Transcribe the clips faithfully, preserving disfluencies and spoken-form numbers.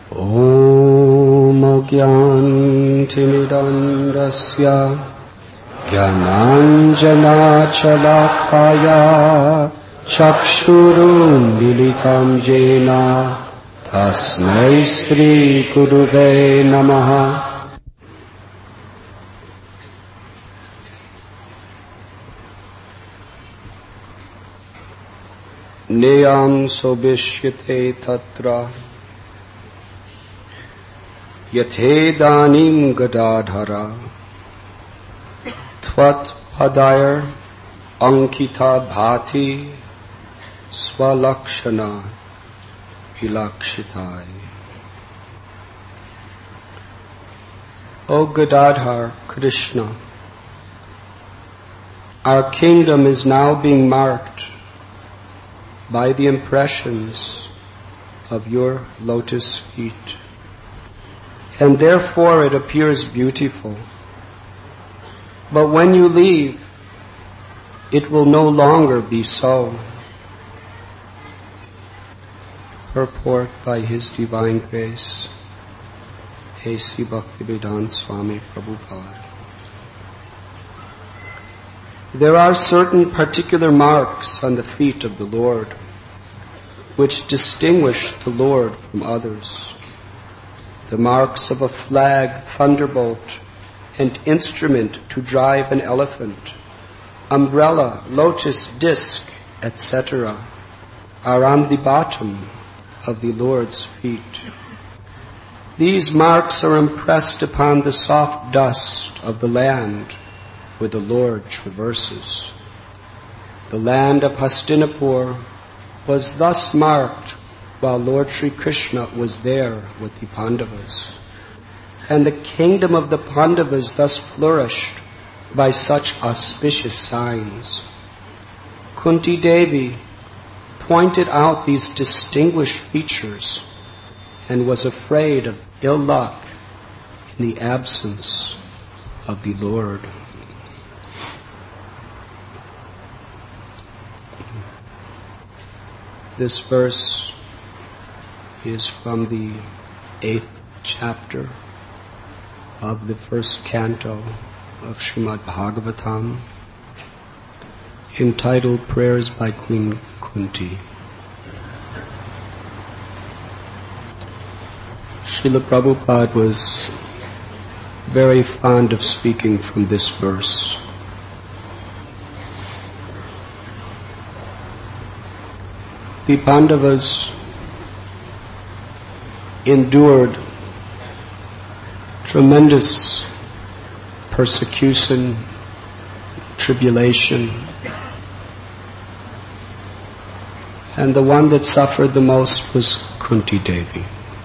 Om Agyantimidandasya Gyananjana Chalakaya Chakshurun Militam Jena Tasmai Sri Gurave Namaha. Neyam sobishyate tatra yathedanim gadadhara tvat padayar ankita bhati swalakshana vilakshitai. O Gadadhar Krishna, our kingdom is now being marked by the impressions of your lotus feet, and therefore it appears beautiful. But when you leave, it will no longer be so. Purport by His Divine Grace, A C Bhaktivedanta Swami Prabhupada. There are certain particular marks on the feet of the Lord which distinguish the Lord from others. The marks of a flag, thunderbolt, and instrument to drive an elephant, umbrella, lotus disc, et cetera, are on the bottom of the Lord's feet. These marks are impressed upon the soft dust of the land where the Lord traverses. The land of Hastinapur was thus marked while Lord Sri Krishna was there with the Pandavas. And the kingdom of the Pandavas thus flourished by such auspicious signs. Kunti Devi pointed out these distinguished features and was afraid of ill luck in the absence of the Lord. This verse is from the eighth chapter of the first canto of Srimad Bhagavatam, entitled Prayers by Queen Kunti. Srila Prabhupada was very fond of speaking from this verse. The Pandavas endured tremendous persecution, tribulation, and the one that suffered the most was Kunti Devi.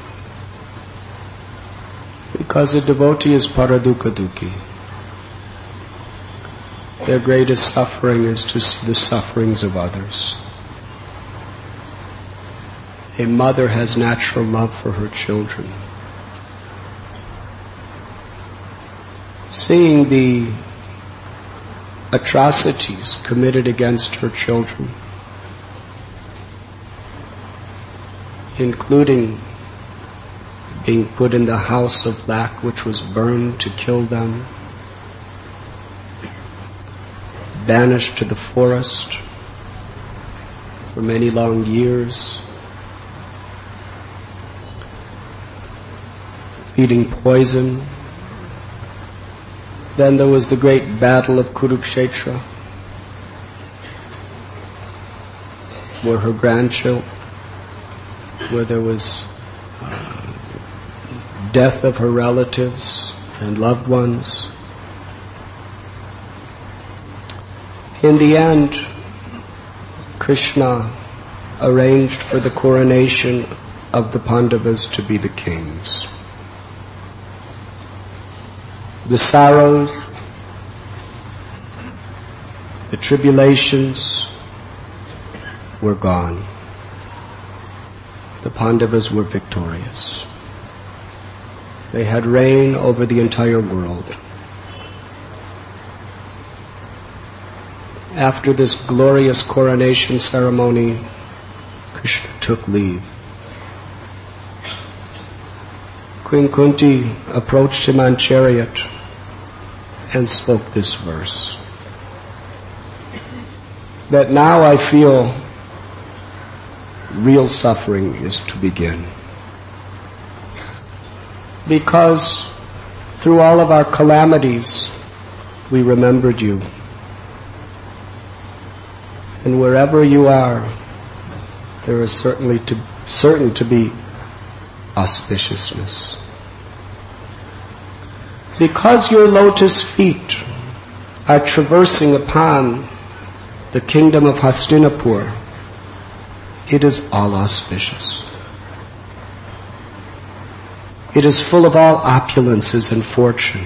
Because a devotee is paradukha dukhi. Their greatest suffering is to see the sufferings of others. A mother has natural love for her children. Seeing the atrocities committed against her children, including being put in the house of black which was burned to kill them, banished to the forest for many long years, feeding poison. Then there was the great battle of Kurukshetra, where her grandchildren, where there was uh, death of her relatives and loved ones. In the end, Krishna arranged for the coronation of the Pandavas to be the kings. The sorrows, the tribulations were gone. The Pandavas were victorious. They had reign over the entire world. After this glorious coronation ceremony, Krishna took leave. Queen Kunti approached him on chariot and spoke this verse, that now I feel real suffering is to begin. Because through all of our calamities, we remembered you. And wherever you are, there is certainly to, certain to be auspiciousness. Because your lotus feet are traversing upon the kingdom of Hastinapur, it is all auspicious. It is full of all opulences and fortune.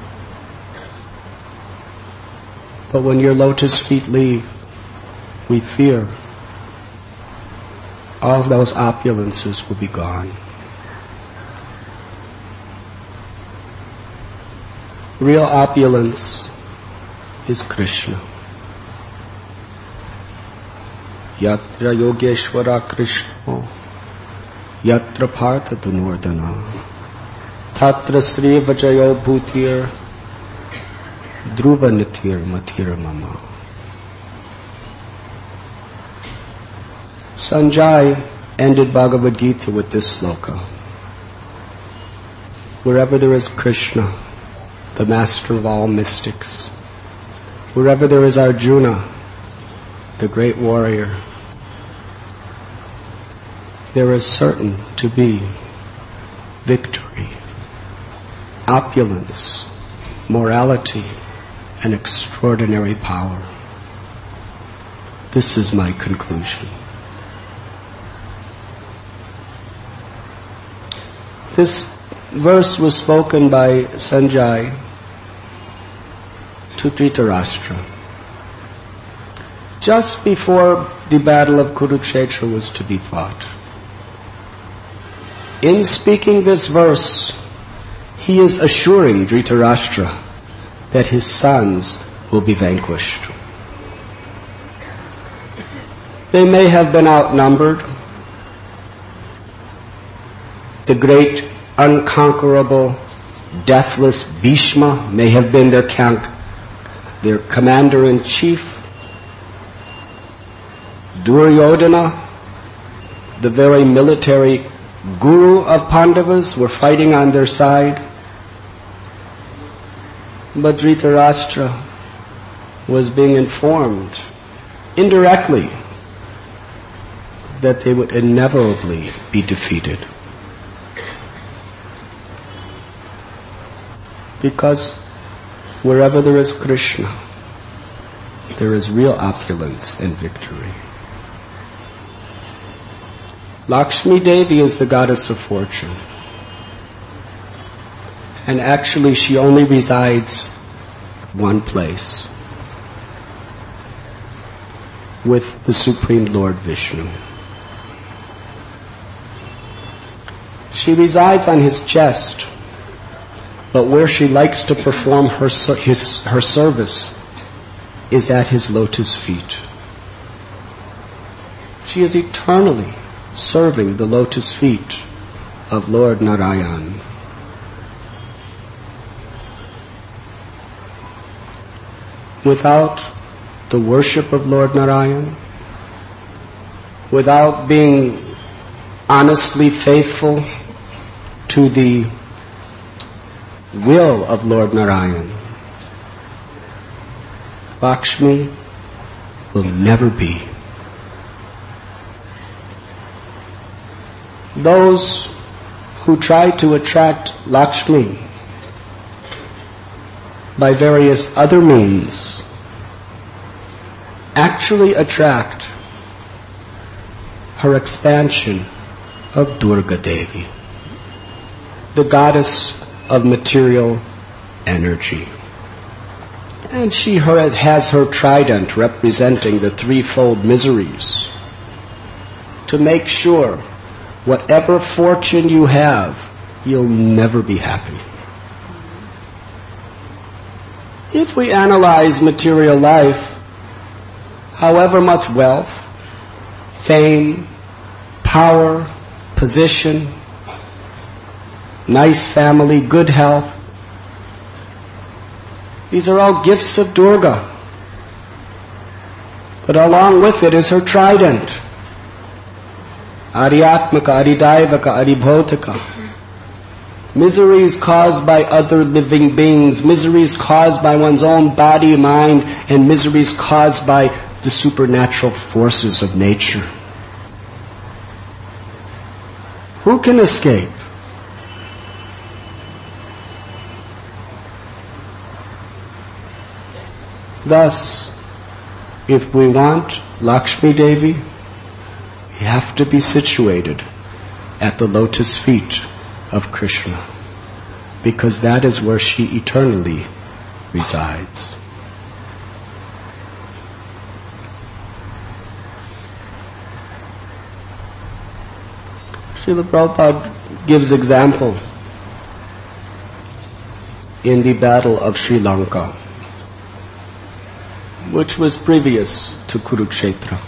But when your lotus feet leave, we fear all those opulences will be gone. Real opulence is Krishna. Yatra Yogeshwara Krishna, Yatra Partha Dunordana, Tatra Sri Vajayo Bhutir, Dhruva Nithir Mathir Mama. Sanjay ended Bhagavad Gita with this sloka. Wherever there is Krishna, the master of all mystics, wherever there is Arjuna, the great warrior, there is certain to be victory, opulence, morality, and extraordinary power. This is my conclusion. This verse was spoken by Sanjay to Dhritarashtra just before the battle of Kurukshetra was to be fought. In speaking this verse, he is assuring Dhritarashtra that his sons will be vanquished. They may have been outnumbered. The great, unconquerable, deathless Bhishma may have been their, can- their commander-in-chief. Duryodhana, the very military guru of Pandavas, were fighting on their side. But Dhritarashtra was being informed indirectly that they would inevitably be defeated. Because wherever there is Krishna, there is real opulence and victory. Lakshmi Devi is the goddess of fortune. And actually she only resides one place, with the Supreme Lord Vishnu. She resides on his chest, but where she likes to perform her, his, her service is at his lotus feet. She is eternally serving the lotus feet of Lord Narayan. Without the worship of Lord Narayan, without being honestly faithful to the will of Lord Narayan, Lakshmi will never be. Those who try to attract Lakshmi by various other means actually attract her expansion of Durga Devi, the goddess of material energy. And she has her trident representing the threefold miseries to make sure whatever fortune you have, you'll never be happy. If we analyze material life, however much wealth, fame, power, position, nice family, good health. These are all gifts of Durga. But along with it is her trident. Ariatmaka, Aridaivaka, Aribhotaka. Miseries caused by other living beings, miseries caused by one's own body, mind, and miseries caused by the supernatural forces of nature. Who can escape? Thus, if we want Lakshmi Devi, we have to be situated at the lotus feet of Krishna, because that is where she eternally resides. Srila Prabhupada gives example in the battle of Sri Lanka, which was previous to Kurukshetra.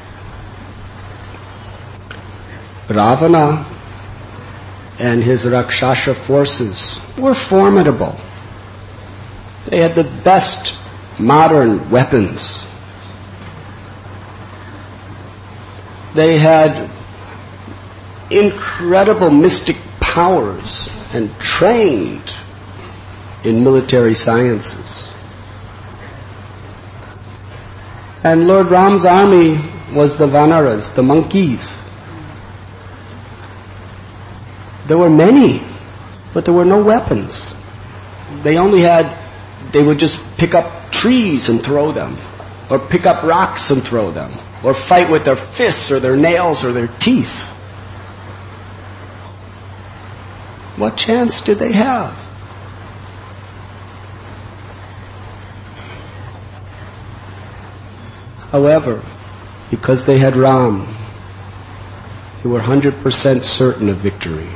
Ravana and his Rakshasa forces were formidable. They had the best modern weapons. They had incredible mystic powers and trained in military sciences. And Lord Ram's army was the Vanaras, the monkeys. There were many, but there were no weapons. They only had, they would just pick up trees and throw them, or pick up rocks and throw them, or fight with their fists or their nails or their teeth. What chance did they have? However, because they had Ram, they were one hundred percent certain of victory.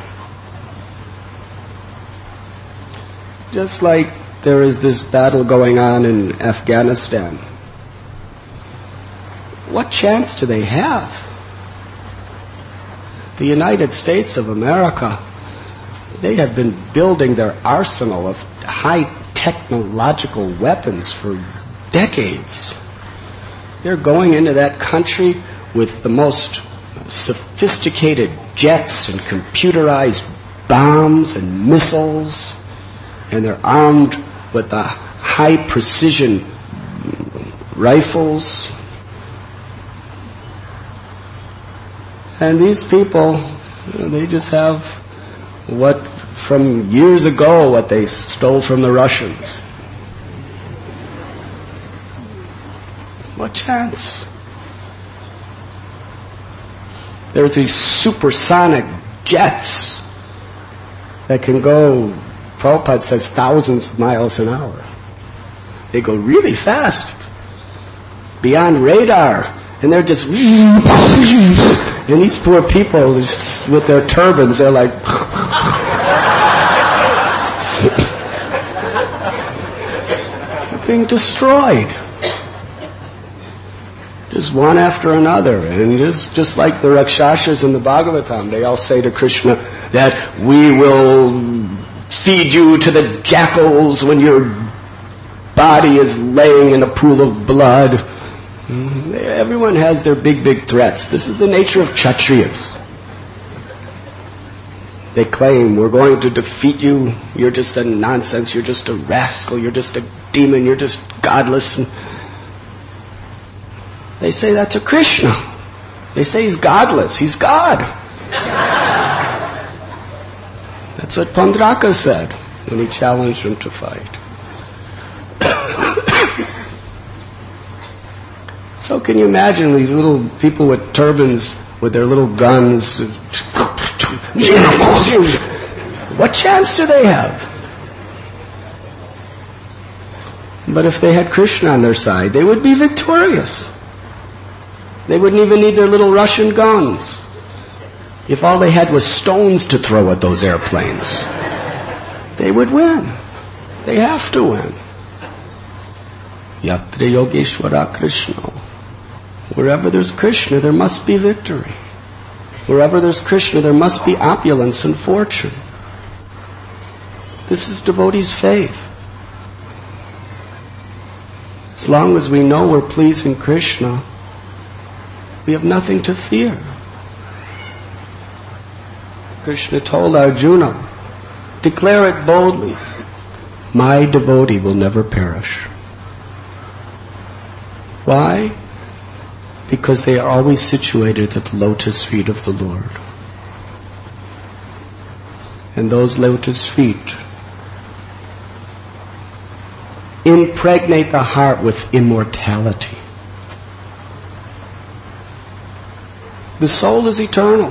Just like there is this battle going on in Afghanistan. What chance do they have? The United States of America, they have been building their arsenal of high technological weapons for decades. They're going into that country with the most sophisticated jets and computerized bombs and missiles, and they're armed with the high precision rifles. And these people, you know, they just have what from years ago, what they stole from the Russians. What chance? There's these supersonic jets that can go, Prabhupada says, thousands of miles an hour. They go really fast, beyond radar, and they're just, and these poor people with their turbans, they're like, being destroyed. Just one after another. And just, just like the Rakshasas in the Bhagavatam, they all say to Krishna that we will feed you to the jackals when your body is laying in a pool of blood. Everyone has their big, big threats. This is the nature of Kshatriyas. They claim, we're going to defeat you, you're just a nonsense, you're just a rascal, you're just a demon, you're just godless. And they say that to Krishna. They say he's godless, he's God. That's what Pandraka said when he challenged him to fight. So can you imagine these little people with turbans, with their little guns? What chance do they have? But if they had Krishna on their side, they would be victorious. They wouldn't even need their little Russian guns. If all they had was stones to throw at those airplanes, they would win. They have to win. Yatra Yogeshwara Krishna. Wherever there's Krishna, there must be victory. Wherever there's Krishna, there must be opulence and fortune. This is devotee's faith. As long as we know we're pleasing Krishna, we have nothing to fear. Krishna told Arjuna, declare it boldly, my devotee will never perish. Why? Because they are always situated at the lotus feet of the Lord. And those lotus feet impregnate the heart with immortality. The soul is eternal.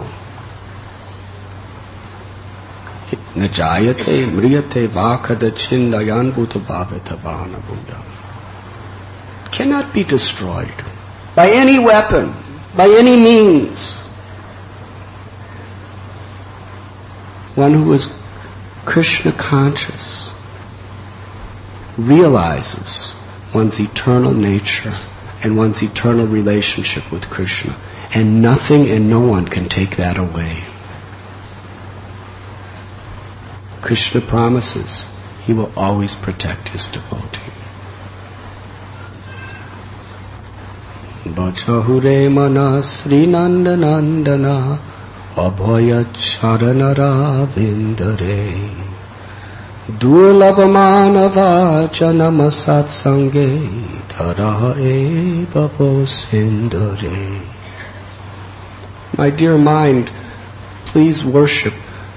Najayate mriyate vakada chindayan bhuta bhavatavana buddha. Cannot be destroyed by any weapon, by any means. One who is Krishna conscious realizes one's eternal nature and one's eternal relationship with Krishna, and nothing and no one can take that away. Krishna promises he will always protect his devotee. Bachahure mana Sri Nanda Nandana Abhaya Charanara Vindare Durlabhamanava Janama Satsange Tara Eva Vosindare. My dear mind, please worship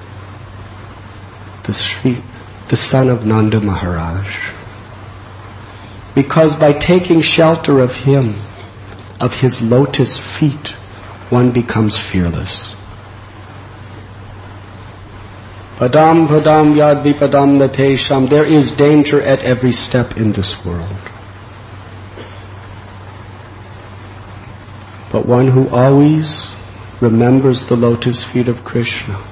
the Sri, the son of Nanda Maharaj. Because by taking shelter of him, of his lotus feet, one becomes fearless. Padam padam yad vipadam natesham. There is danger at every step in this world. But one who always remembers the lotus feet of Krishna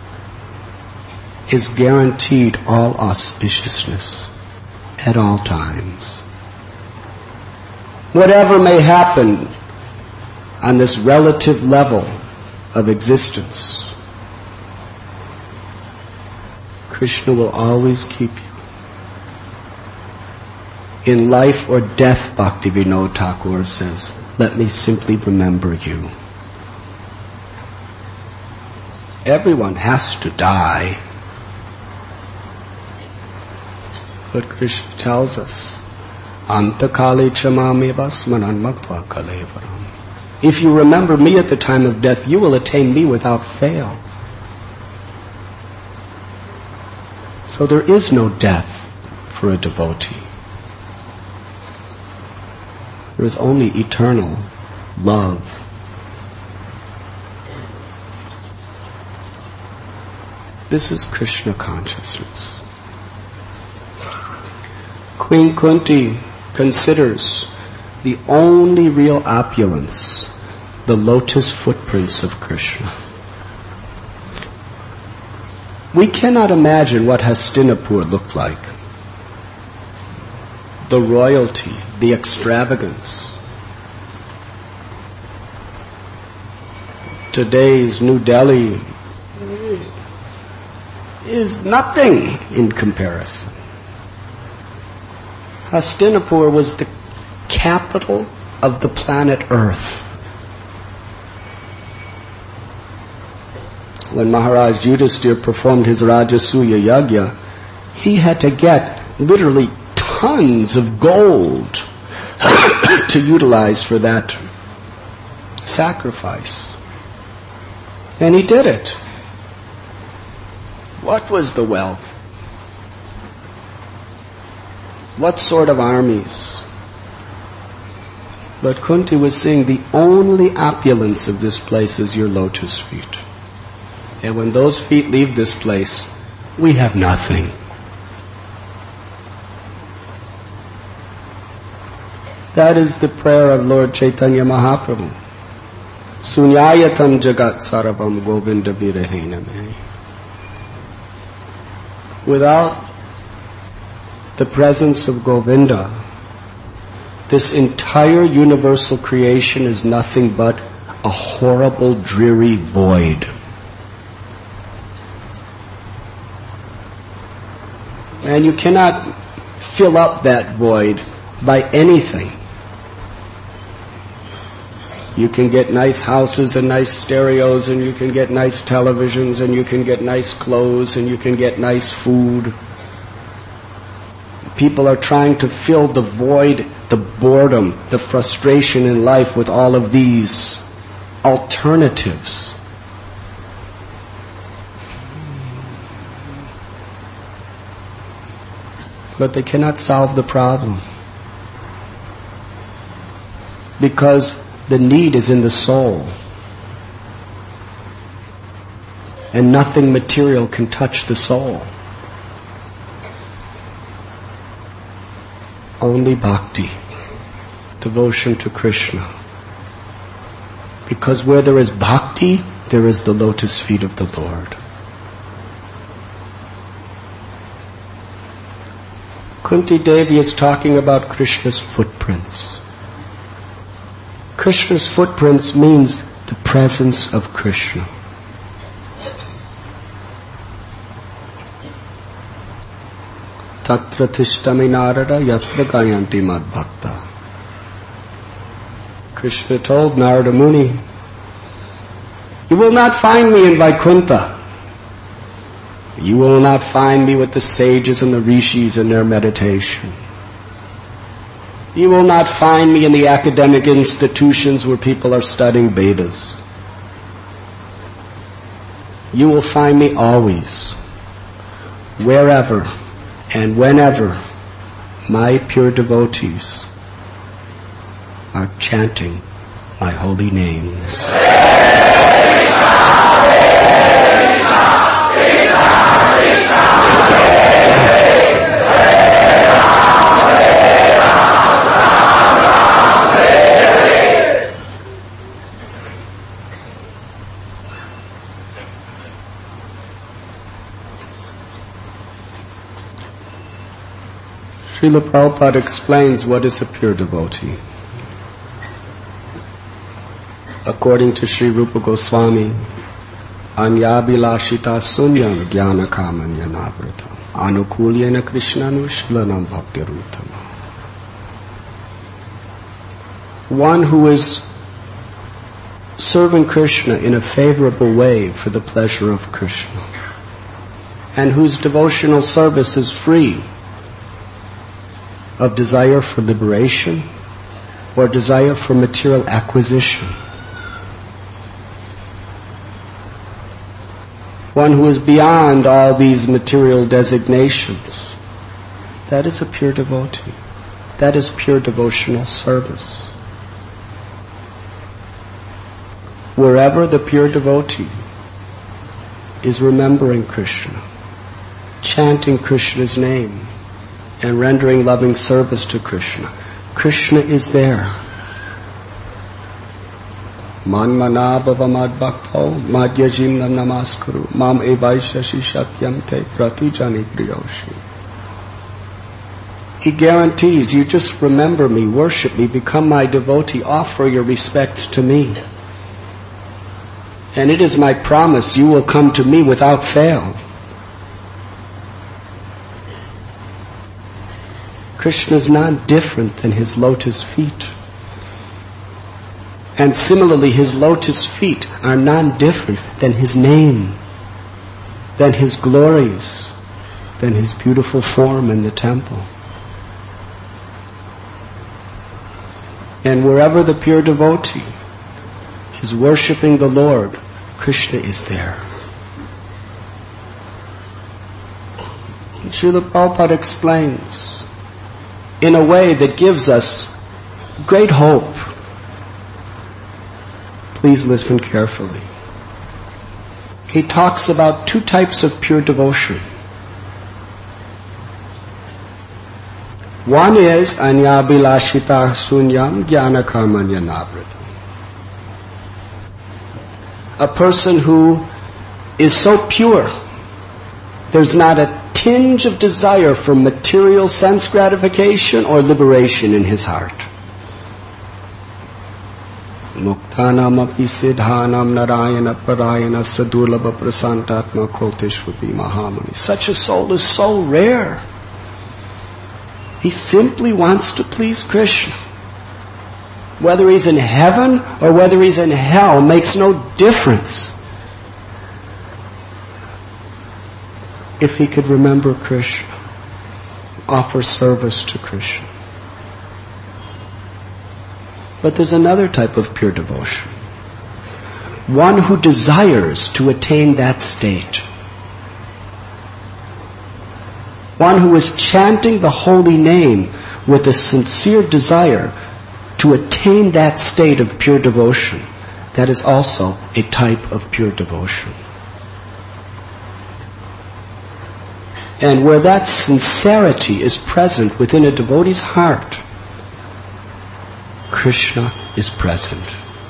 is guaranteed all auspiciousness at all times. Whatever may happen on this relative level of existence, Krishna will always keep you. In life or death, Bhaktivinoda Thakur says, let me simply remember you. Everyone has to die. But Krishna tells us, Antakale chamami basmanan matva kalevaram. If you remember me at the time of death, you will attain me without fail. So there is no death for a devotee. There is only eternal love. This is Krishna consciousness. Queen Kunti considers the only real opulence the lotus footprints of Krishna. We cannot imagine what Hastinapur looked like. The royalty, the extravagance. Today's New Delhi is nothing in comparison. Hastinapur was the capital of the planet Earth. When Maharaj Yudhisthira performed his Rajasuya Yagya, he had to get literally tons of gold to utilize for that sacrifice. And he did it. What was the wealth? What sort of armies? But Kunti was saying the only opulence of this place is your lotus feet. And when those feet leave this place, we have nothing. That is the prayer of Lord Chaitanya Mahaprabhu. Sunyayatam jagat sarabam govinda virahena me. Without the presence of Govinda, this entire universal creation is nothing but a horrible, dreary void. And you cannot fill up that void by anything. You can get nice houses and nice stereos, and you can get nice televisions, and you can get nice clothes, and you can get nice food. People are trying to fill the void, the boredom, the frustration in life with all of these alternatives. But they cannot solve the problem. Because the need is in the soul. And nothing material can touch the soul. Only bhakti, devotion to Krishna. Because where there is bhakti, there is the lotus feet of the Lord. Kunti Devi is talking about Krishna's footprints. Krishna's footprints means the presence of Krishna. Tatra tishtami narada yatra gayanti mad bhakta. Krishna told Narada Muni, you will not find me in Vaikuntha. You will not find me with the sages and the rishis in their meditation. You will not find me in the academic institutions where people are studying Vedas. You will find me always, wherever and whenever my pure devotees are chanting my holy names. Srila Prabhupada explains what is a pure devotee. According to Sri Rupa Goswami, Anyabhilashita sunyam jnana kamanya navrata anukulyena krishnanushalanam bhaktirutama. One who is serving Krishna in a favorable way for the pleasure of Krishna, and whose devotional service is free of desire for liberation or desire for material acquisition. One who is beyond all these material designations. That is a pure devotee. That is pure devotional service. Wherever the pure devotee is remembering Krishna, chanting Krishna's name, and rendering loving service to Krishna, Krishna is there. Manmana bhavamad bhakto madhyajim namaskuru mam evaishashi shatyam te pratijani priyoshi. He guarantees, you just remember me, worship me, become my devotee, offer your respects to me. And it is my promise, you will come to me without fail. Krishna is not different than his lotus feet. And similarly, his lotus feet are not different than his name, than his glories, than his beautiful form in the temple. And wherever the pure devotee is worshipping the Lord, Krishna is there. And Srila Prabhupada explains in a way that gives us great hope. Please listen carefully. He talks about two types of pure devotion. One is anyabhilashita sunyam jnana karmanya navrata. A person who is so pure, there's not a tinge of desire for material sense gratification or liberation in his heart. Muktanam api siddhanam narayana parayana sadurlabha prasantatma koteshvapi mahamani. Such a soul is so rare. He simply wants to please Krishna. Whether he's in heaven or whether he's in hell makes no difference. If he could remember Krishna, offer service to Krishna. But there's another type of pure devotion. One who desires to attain that state. One who is chanting the holy name with a sincere desire to attain that state of pure devotion. That is also a type of pure devotion. And where that sincerity is present within a devotee's heart, Krishna is present.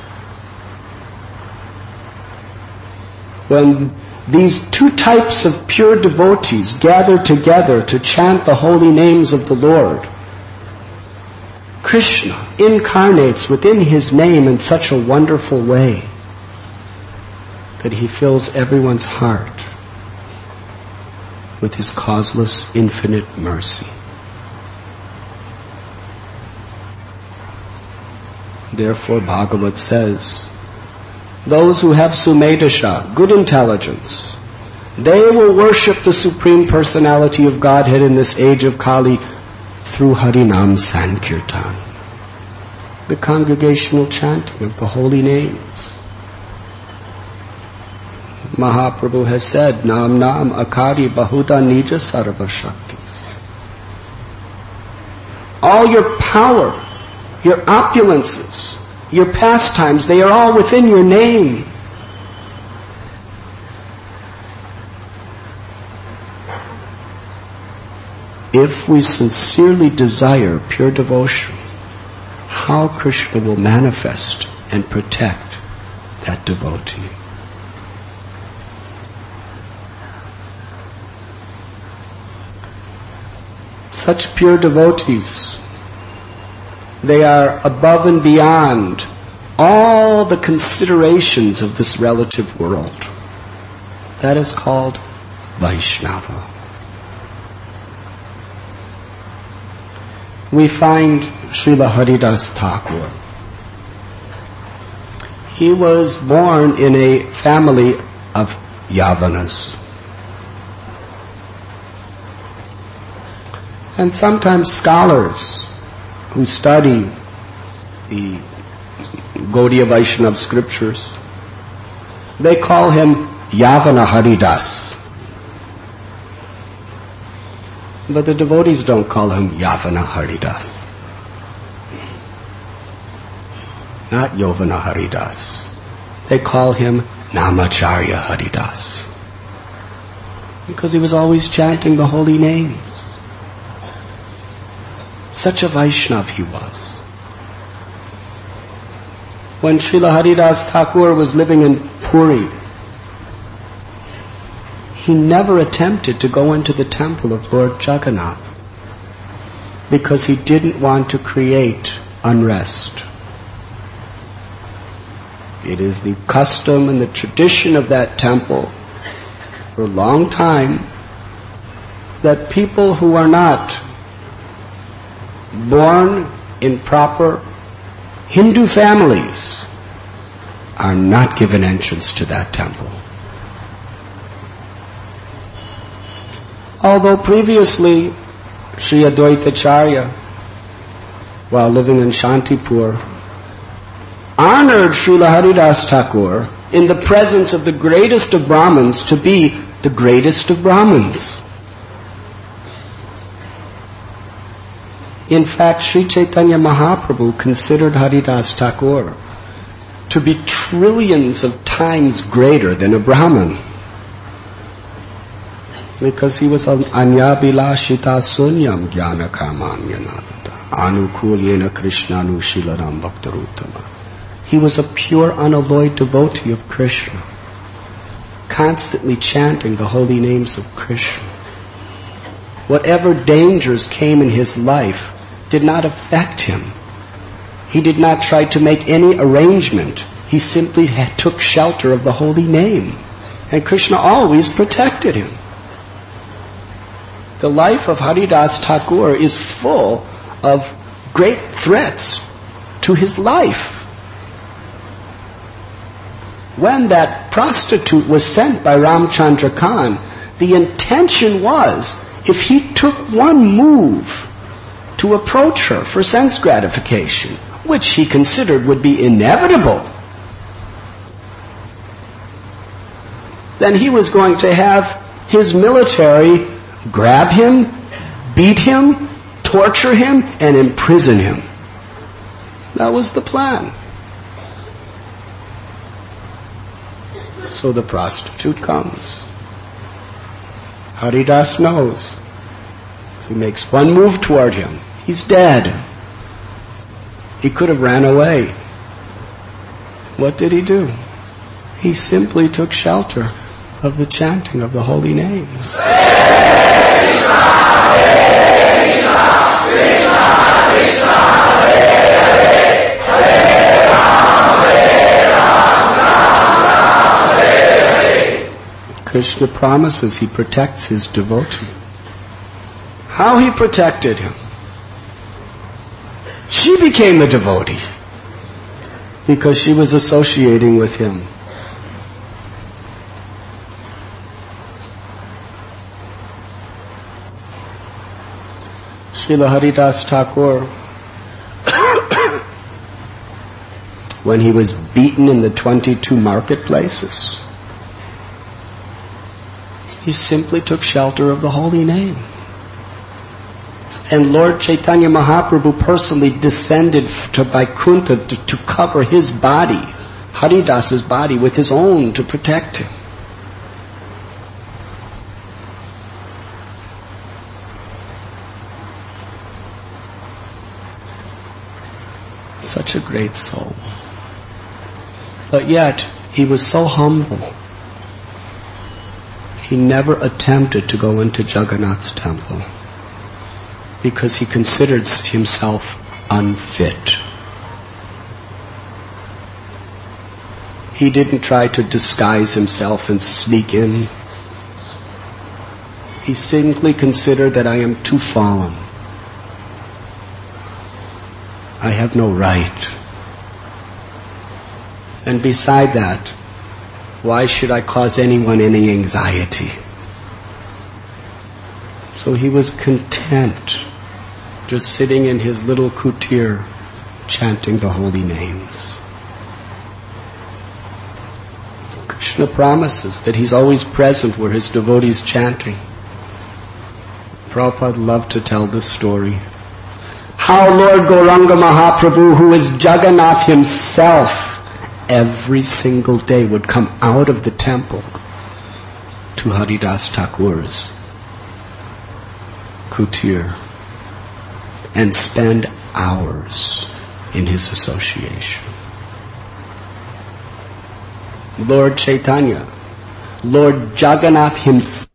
When these two types of pure devotees gather together to chant the holy names of the Lord, Krishna incarnates within his name in such a wonderful way that he fills everyone's heart with his causeless infinite mercy. Therefore, Bhagavat says, those who have Sumedasha, good intelligence, they will worship the Supreme Personality of Godhead in this age of Kali through Harinam Sankirtan, the congregational chanting of the holy names. Mahaprabhu has said, Nam Nam Akari Bahuda Nija Sarva Shaktis. All your power, your opulences, your pastimes, they are all within your name. If we sincerely desire pure devotion, how Krishna will manifest and protect that devotee. Such pure devotees, they are above and beyond all the considerations of this relative world. That is called Vaishnava. We find Srila Haridas Thakur. He was born in a family of Yavanas. And sometimes scholars who study the Gaudiya Vaishnava scriptures, they call him Yavana Haridas. But the devotees don't call him Yavana Haridas. Not Yovana Haridas. They call him Namacharya Haridas. Because he was always chanting the holy names. Such a Vaishnav he was. When Srila Haridas Thakur was living in Puri, he never attempted to go into the temple of Lord Jagannath because he didn't want to create unrest. It is the custom and the tradition of that temple for a long time that people who are not born in proper Hindu families are not given entrance to that temple. Although previously Sri Advaitacharya, while living in Shantipur, honored Srila Haridas Thakur in the presence of the greatest of Brahmins to be the greatest of Brahmins. In fact, Sri Chaitanya Mahaprabhu considered Haridas Thakur to be trillions of times greater than a Brahmin, because he was an Anyabilashita Sunyam Jnana Kamanyanavata Anukulyena Krishnanu Shilaram Bhaktaruttama. He was a pure, unalloyed devotee of Krishna, constantly chanting the holy names of Krishna. Whatever dangers came in his life did not affect him. He did not try to make any arrangement. He simply had, took shelter of the holy name. And Krishna always protected him. The life of Haridas Thakur is full of great threats to his life. When that prostitute was sent by Ramchandra Khan, the intention was, if he took one move to approach her for sense gratification, which he considered would be inevitable, then he was going to have his military grab him, beat him, torture him, and imprison him. That was the plan. So the prostitute comes. Haridas knows if he makes one move toward him, he's dead. He could have ran away. What did he do? He simply took shelter of the chanting of the holy names. Krishna promises he protects his devotee. How he protected him? She became the devotee because she was associating with him. Srila Haridas Thakur, when he was beaten in the twenty-two marketplaces, he simply took shelter of the holy name. And Lord Chaitanya Mahaprabhu personally descended to Vaikuntha to, to cover his body, Haridas's body, with his own to protect him. Such a great soul. But yet, he was so humble. He never attempted to go into Jagannath's temple because he considered himself unfit. He didn't try to disguise himself and sneak in. He simply considered that I am too fallen. I have no right. And beside that, why should I cause anyone any anxiety? So he was content, just sitting in his little kutir, chanting the holy names. Krishna promises that he's always present where his devotees chanting. Prabhupada loved to tell this story. How Lord Gauranga Mahaprabhu, who is Jagannath himself, every single day would come out of the temple to Haridas Thakur's kutir and spend hours in his association. Lord Chaitanya, Lord Jagannath himself,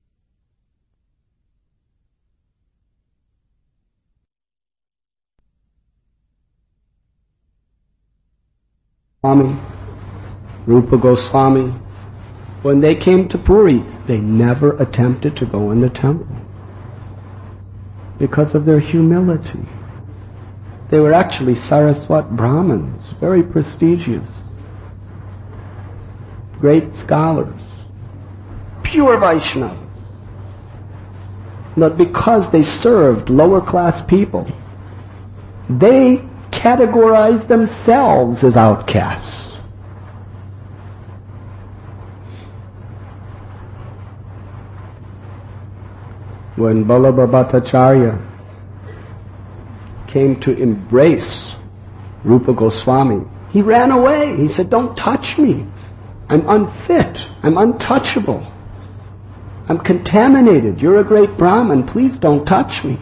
Swami, Rupa Goswami, when they came to Puri, they never attempted to go in the temple because of their humility. They were actually Saraswat Brahmins, very prestigious, great scholars, pure Vaishnavas. But because they served lower class people, they categorize themselves as outcasts. When Vallabha Bhattacharya came to embrace Rupa Goswami, he ran away. He said, "Don't touch me. I'm unfit. I'm untouchable. I'm contaminated. You're a great Brahmin. Please don't touch me."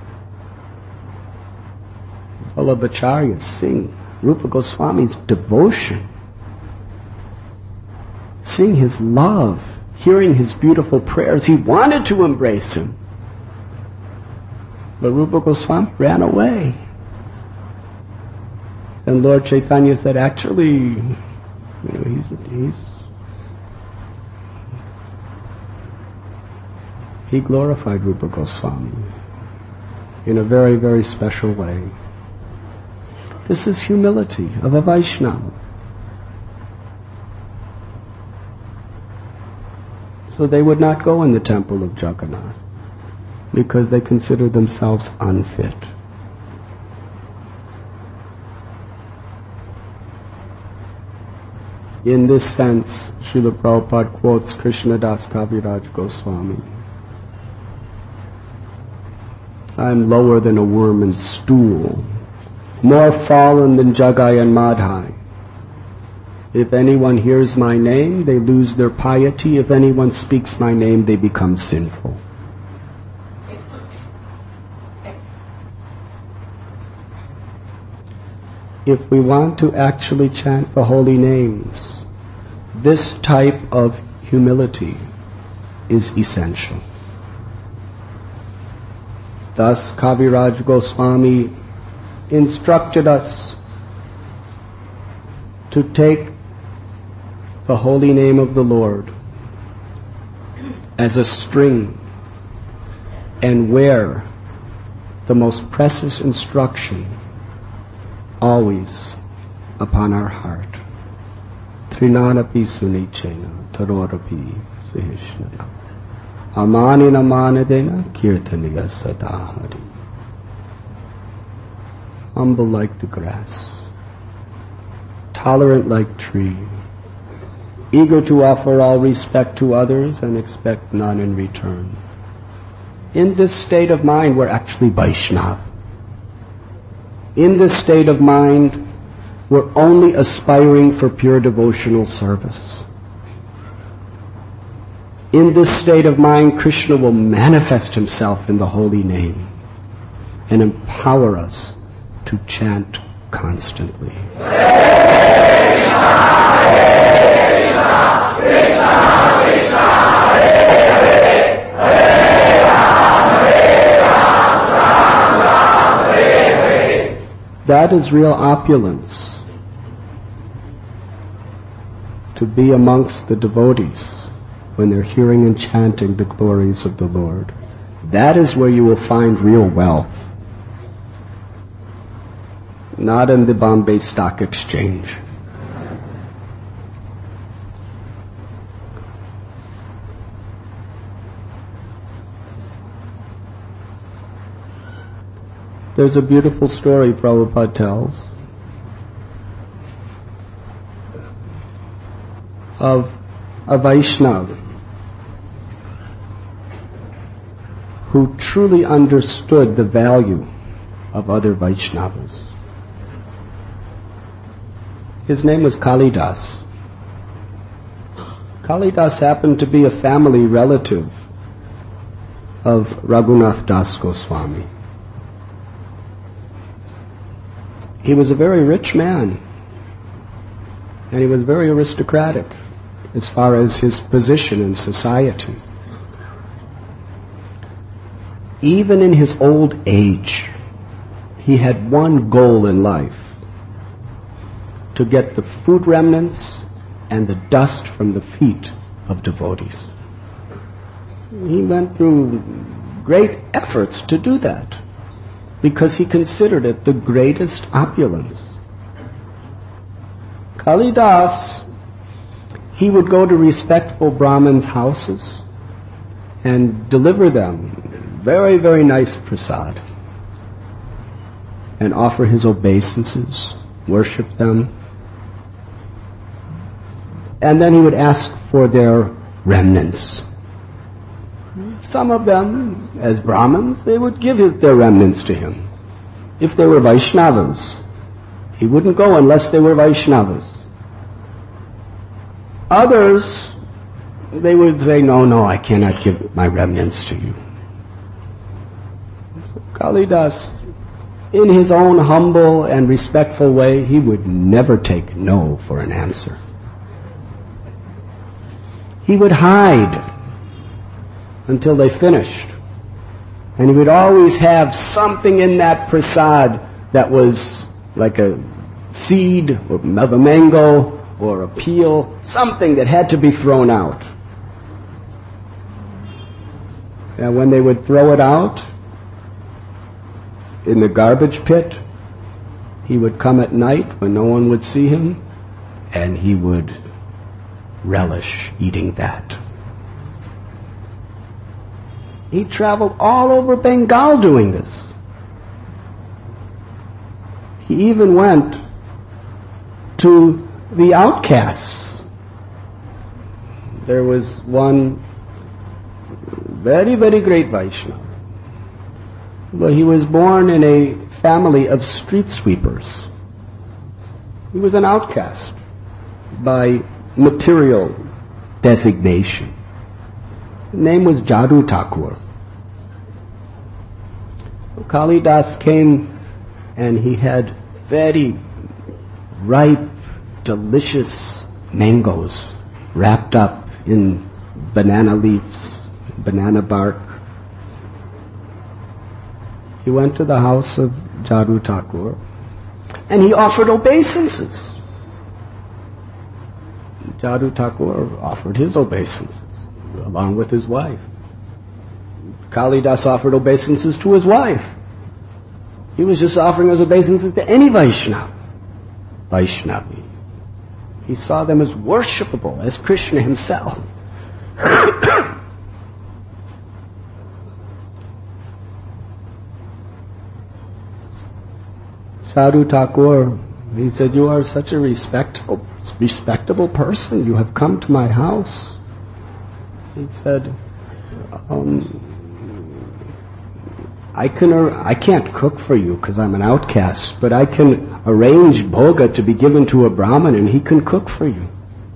Vallabhacharya, seeing Rupa Goswami's devotion, seeing his love, hearing his beautiful prayers, he wanted to embrace him. But Rupa Goswami ran away. And Lord Chaitanya said, actually, you know, he's, he's, he glorified Rupa Goswami in a very, very special way. This is humility of a Vaishnava. So they would not go in the temple of Jagannath because they considered themselves unfit. In this sense, Srila Prabhupada quotes Krishnadas Kaviraj Goswami. I am lower than a worm in stool, more fallen than Jagai and Madhai. If anyone hears my name, they lose their piety. If anyone speaks my name, they become sinful. If we want to actually chant the holy names, this type of humility is essential. Thus, Kaviraj Goswami instructed us to take the holy name of the Lord as a string and wear the most precious instruction always upon our heart. Trinanapi sunichena tarorapi sahishnana amanina manadena kirtaniya sadahari. Humble like the grass, tolerant like tree, eager to offer all respect to others and expect none in return. In this state of mind, we're actually Vaishnava. In this state of mind, we're only aspiring for pure devotional service. In this state of mind, Krishna will manifest himself in the holy name and empower us to chant constantly. That is real opulence, to be amongst the devotees when they're hearing and chanting the glories of the Lord. That is where you will find real wealth, not in the Bombay Stock Exchange. There's a beautiful story Prabhupada tells of a Vaishnava who truly understood the value of other Vaishnavas. His name was Kalidas. Kalidas happened to be a family relative of Raghunath Das Goswami. He was a very rich man, and he was very aristocratic as far as his position in society. Even in his old age, he had one goal in life: to get the food remnants and the dust from the feet of devotees. He went through great efforts to do that, because he considered it the greatest opulence. Kalidas, he would go to respectful Brahmins' houses and deliver them very, very nice prasad and offer his obeisances, worship them. And then he would ask for their remnants. Some of them, as Brahmins, they would give his, their remnants to him. If they were Vaishnavas, he wouldn't go unless they were Vaishnavas. Others, they would say, no, no, I cannot give my remnants to you. So Kalidas, in his own humble and respectful way, he would never take no for an answer. He would hide until they finished. And he would always have something in that prasad that was like a seed of a mango or a peel, something that had to be thrown out. And when they would throw it out in the garbage pit, he would come at night when no one would see him, and he would relish eating that. He traveled all over Bengal doing this. He even went to the outcasts. There was one very, very great Vaishnava. But he was born in a family of street sweepers. He was an outcast by material designation. His name was Jadu Thakur. So Kalidas came and he had very ripe, delicious mangoes wrapped up in banana leaves, banana bark. He went to the house of Jadu Thakur and he offered obeisances. Jadu Thakur offered his obeisances along with his wife. Kalidas offered obeisances to his wife. He was just offering his obeisances to any Vaishnava. Vaishnavi. He saw them as worshipable, as Krishna himself. Jadu Thakur, he said, you are such a respectable, respectable person. You have come to my house. He said, um, I can, I can't cook for you because I'm an outcast, but I can arrange bhoga to be given to a Brahmin and he can cook for you.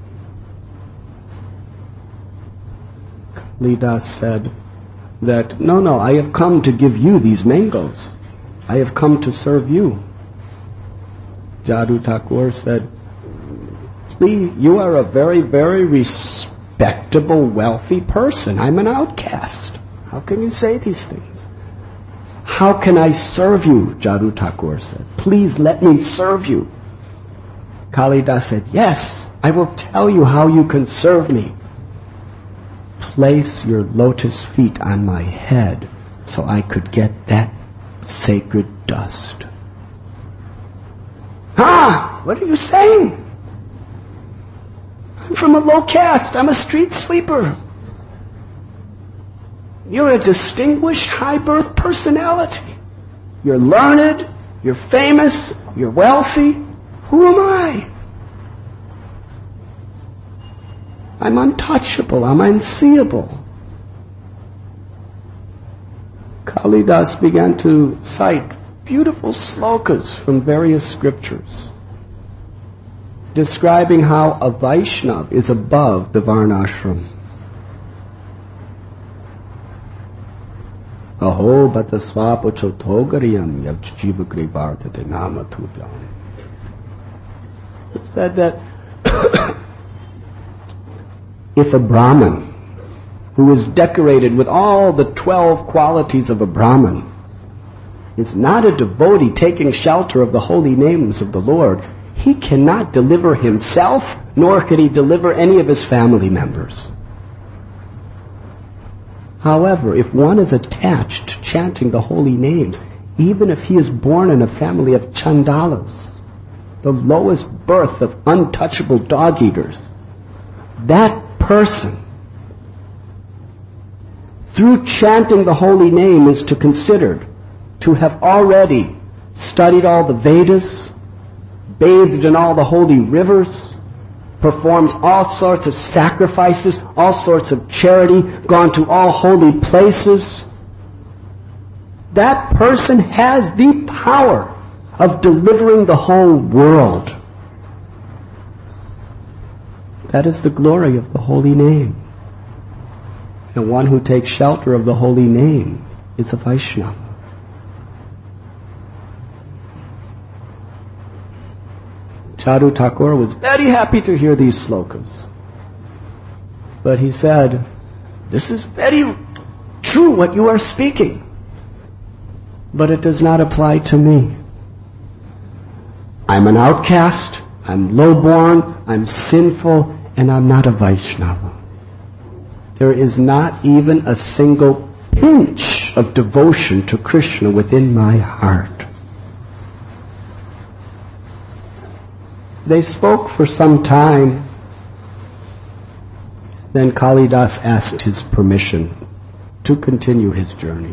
Kalidas said that, no, no, I have come to give you these mangoes. I have come to serve you. Jadu Thakur said, please, you are a very, very respectable, wealthy person. I'm an outcast. How can you say these things? How can I serve you? Jadu Thakur said. Please let me serve you. Kalidas said, yes, I will tell you how you can serve me. Place your lotus feet on my head so I could get that sacred dust. Ah, what are you saying? I'm from a low caste. I'm a street sweeper. You're a distinguished high-birth personality. You're learned, you're famous, you're wealthy. Who am I? I'm untouchable, I'm unseeable. Kalidas began to cite beautiful slokas from various scriptures describing how a Vaishnava is above the Varnashram. Aho bata swapo chotogariyam yavjiva grivartate nama tutyam. It said that if a Brahmin who is decorated with all the twelve qualities of a Brahmin is not a devotee taking shelter of the holy names of the Lord, he cannot deliver himself, nor could he deliver any of his family members. However, if one is attached to chanting the holy names, even if he is born in a family of chandalas, the lowest birth of untouchable dog-eaters, that person, through chanting the holy name, is to considered to have already studied all the Vedas, bathed in all the holy rivers, performed all sorts of sacrifices, all sorts of charity, gone to all holy places. That person has the power of delivering the whole world. That is the glory of the holy name. And one who takes shelter of the holy name is a Vaishnava. Jadu Thakur was very happy to hear these slokas. But he said, this is very true what you are speaking, but it does not apply to me. I'm an outcast, I'm lowborn, I'm sinful, and I'm not a Vaishnava. There is not even a single pinch of devotion to Krishna within my heart. They spoke for some time. Then Kalidas asked his permission to continue his journey.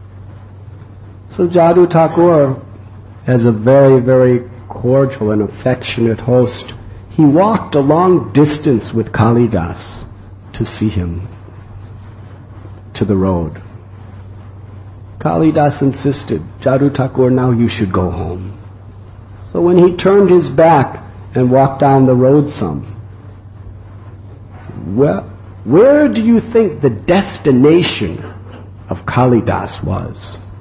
So Jadu Thakur, as a very, very cordial and affectionate host, he walked a long distance with Kalidas to see him to the road. Kalidas insisted, Jadu Thakur, now you should go home. So when he turned his back and walked down the road some, well, where do you think the destination of Kalidas was?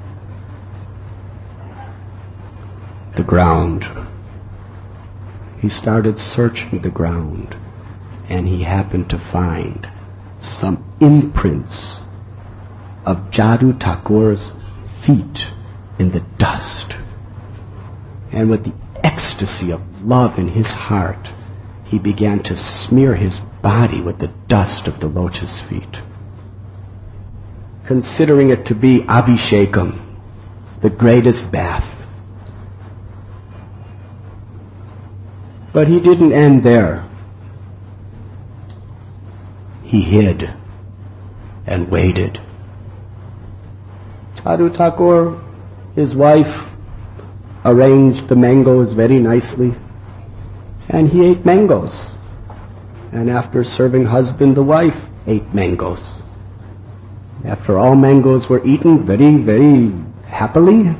The ground. He started searching the ground, and he happened to find some imprints of Jadu Thakur's feet in the dust. And with the ecstasy of love in his heart, he began to smear his body with the dust of the lotus feet, considering it to be Abhishekam, the greatest bath. But he didn't end there. He hid and waited. Jadu Thakur, his wife, arranged the mangoes very nicely, and he ate mangoes. And after serving husband, the wife ate mangoes. After all mangoes were eaten very, very happily,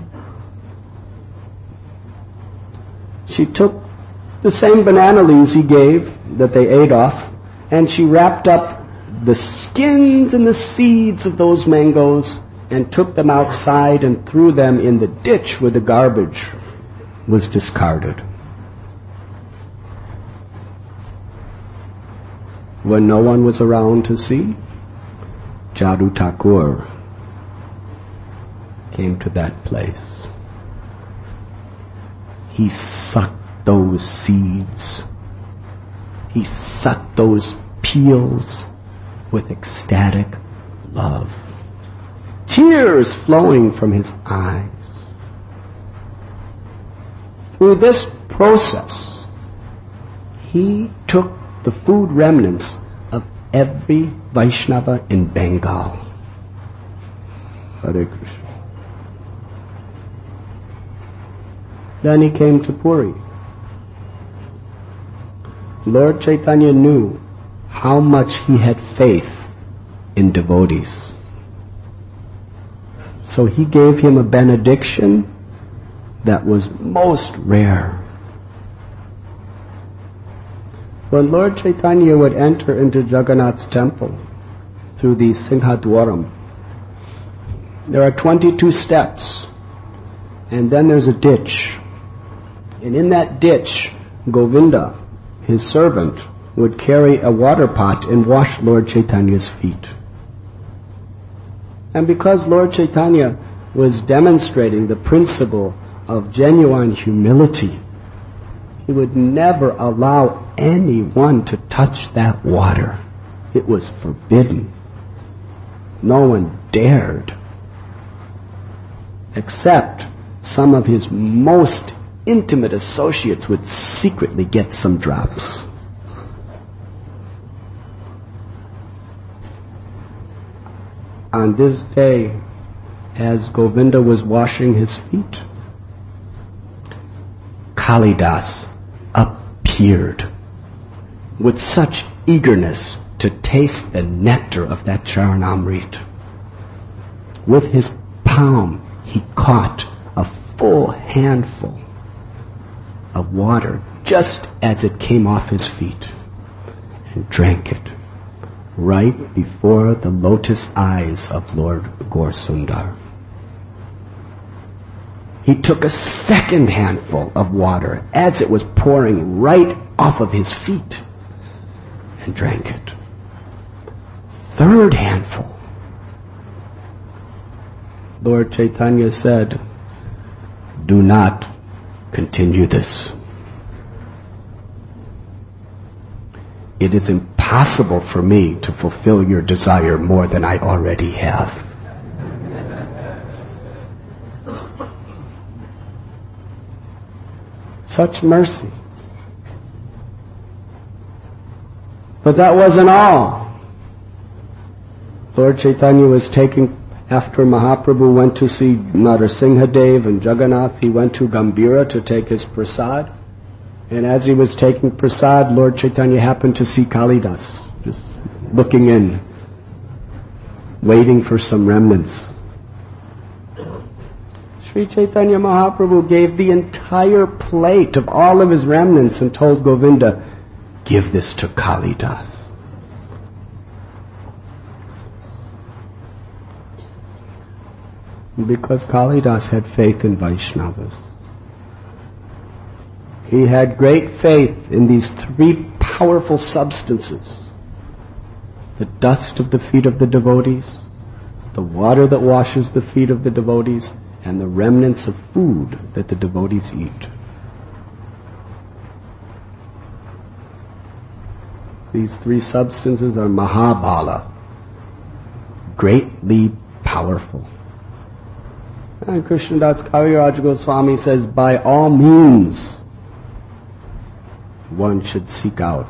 she took the same banana leaves he gave that they ate off, and she wrapped up the skins and the seeds of those mangoes and took them outside and threw them in the ditch where the garbage was discarded. When no one was around to see, Jadu Thakur came to that place. He sucked those seeds. He sucked those peels with ecstatic love. Tears flowing from his eyes. Through this process, he took the food remnants of every Vaishnava in Bengal. Hare Krishna. Then he came to Puri. Lord Chaitanya knew how much he had faith in devotees. So he gave him a benediction that was most rare. When Lord Chaitanya would enter into Jagannath's temple through the Singhadwaram, there are twenty-two steps, and then there's a ditch. And in that ditch, Govinda, his servant, would carry a water pot and wash Lord Chaitanya's feet. And because Lord Chaitanya was demonstrating the principle of genuine humility, he would never allow anyone to touch that water. It was forbidden. No one dared, except some of his most intimate associates would secretly get some drops. On this day, as Govinda was washing his feet, Kalidas appeared with such eagerness to taste the nectar of that Charanamrit. With his palm, he caught a full handful of water just as it came off his feet and drank it right before the lotus eyes of Lord Gaur-Sundar. He took a second handful of water as it was pouring right off of his feet and drank it. Third handful. Lord Chaitanya said, "Do not continue this. It is impossible for me to fulfill your desire more than I already have. Such mercy. But that wasn't all. Lord Chaitanya was taking, after Mahaprabhu went to see Narasimha Dev and Jagannath, he went to Gambhira to take his prasad. And as he was taking prasad, Lord Chaitanya happened to see Kalidas, just looking in, waiting for some remnants. Sri Chaitanya Mahaprabhu gave the entire plate of all of his remnants and told Govinda, give this to Kalidas. Because Kalidas had faith in Vaishnavas. He had great faith in these three powerful substances. The dust of the feet of the devotees, the water that washes the feet of the devotees, and the remnants of food that the devotees eat. These three substances are Mahabala, greatly powerful. And Krishnadas Kaviraj Goswami says, by all means, one should seek out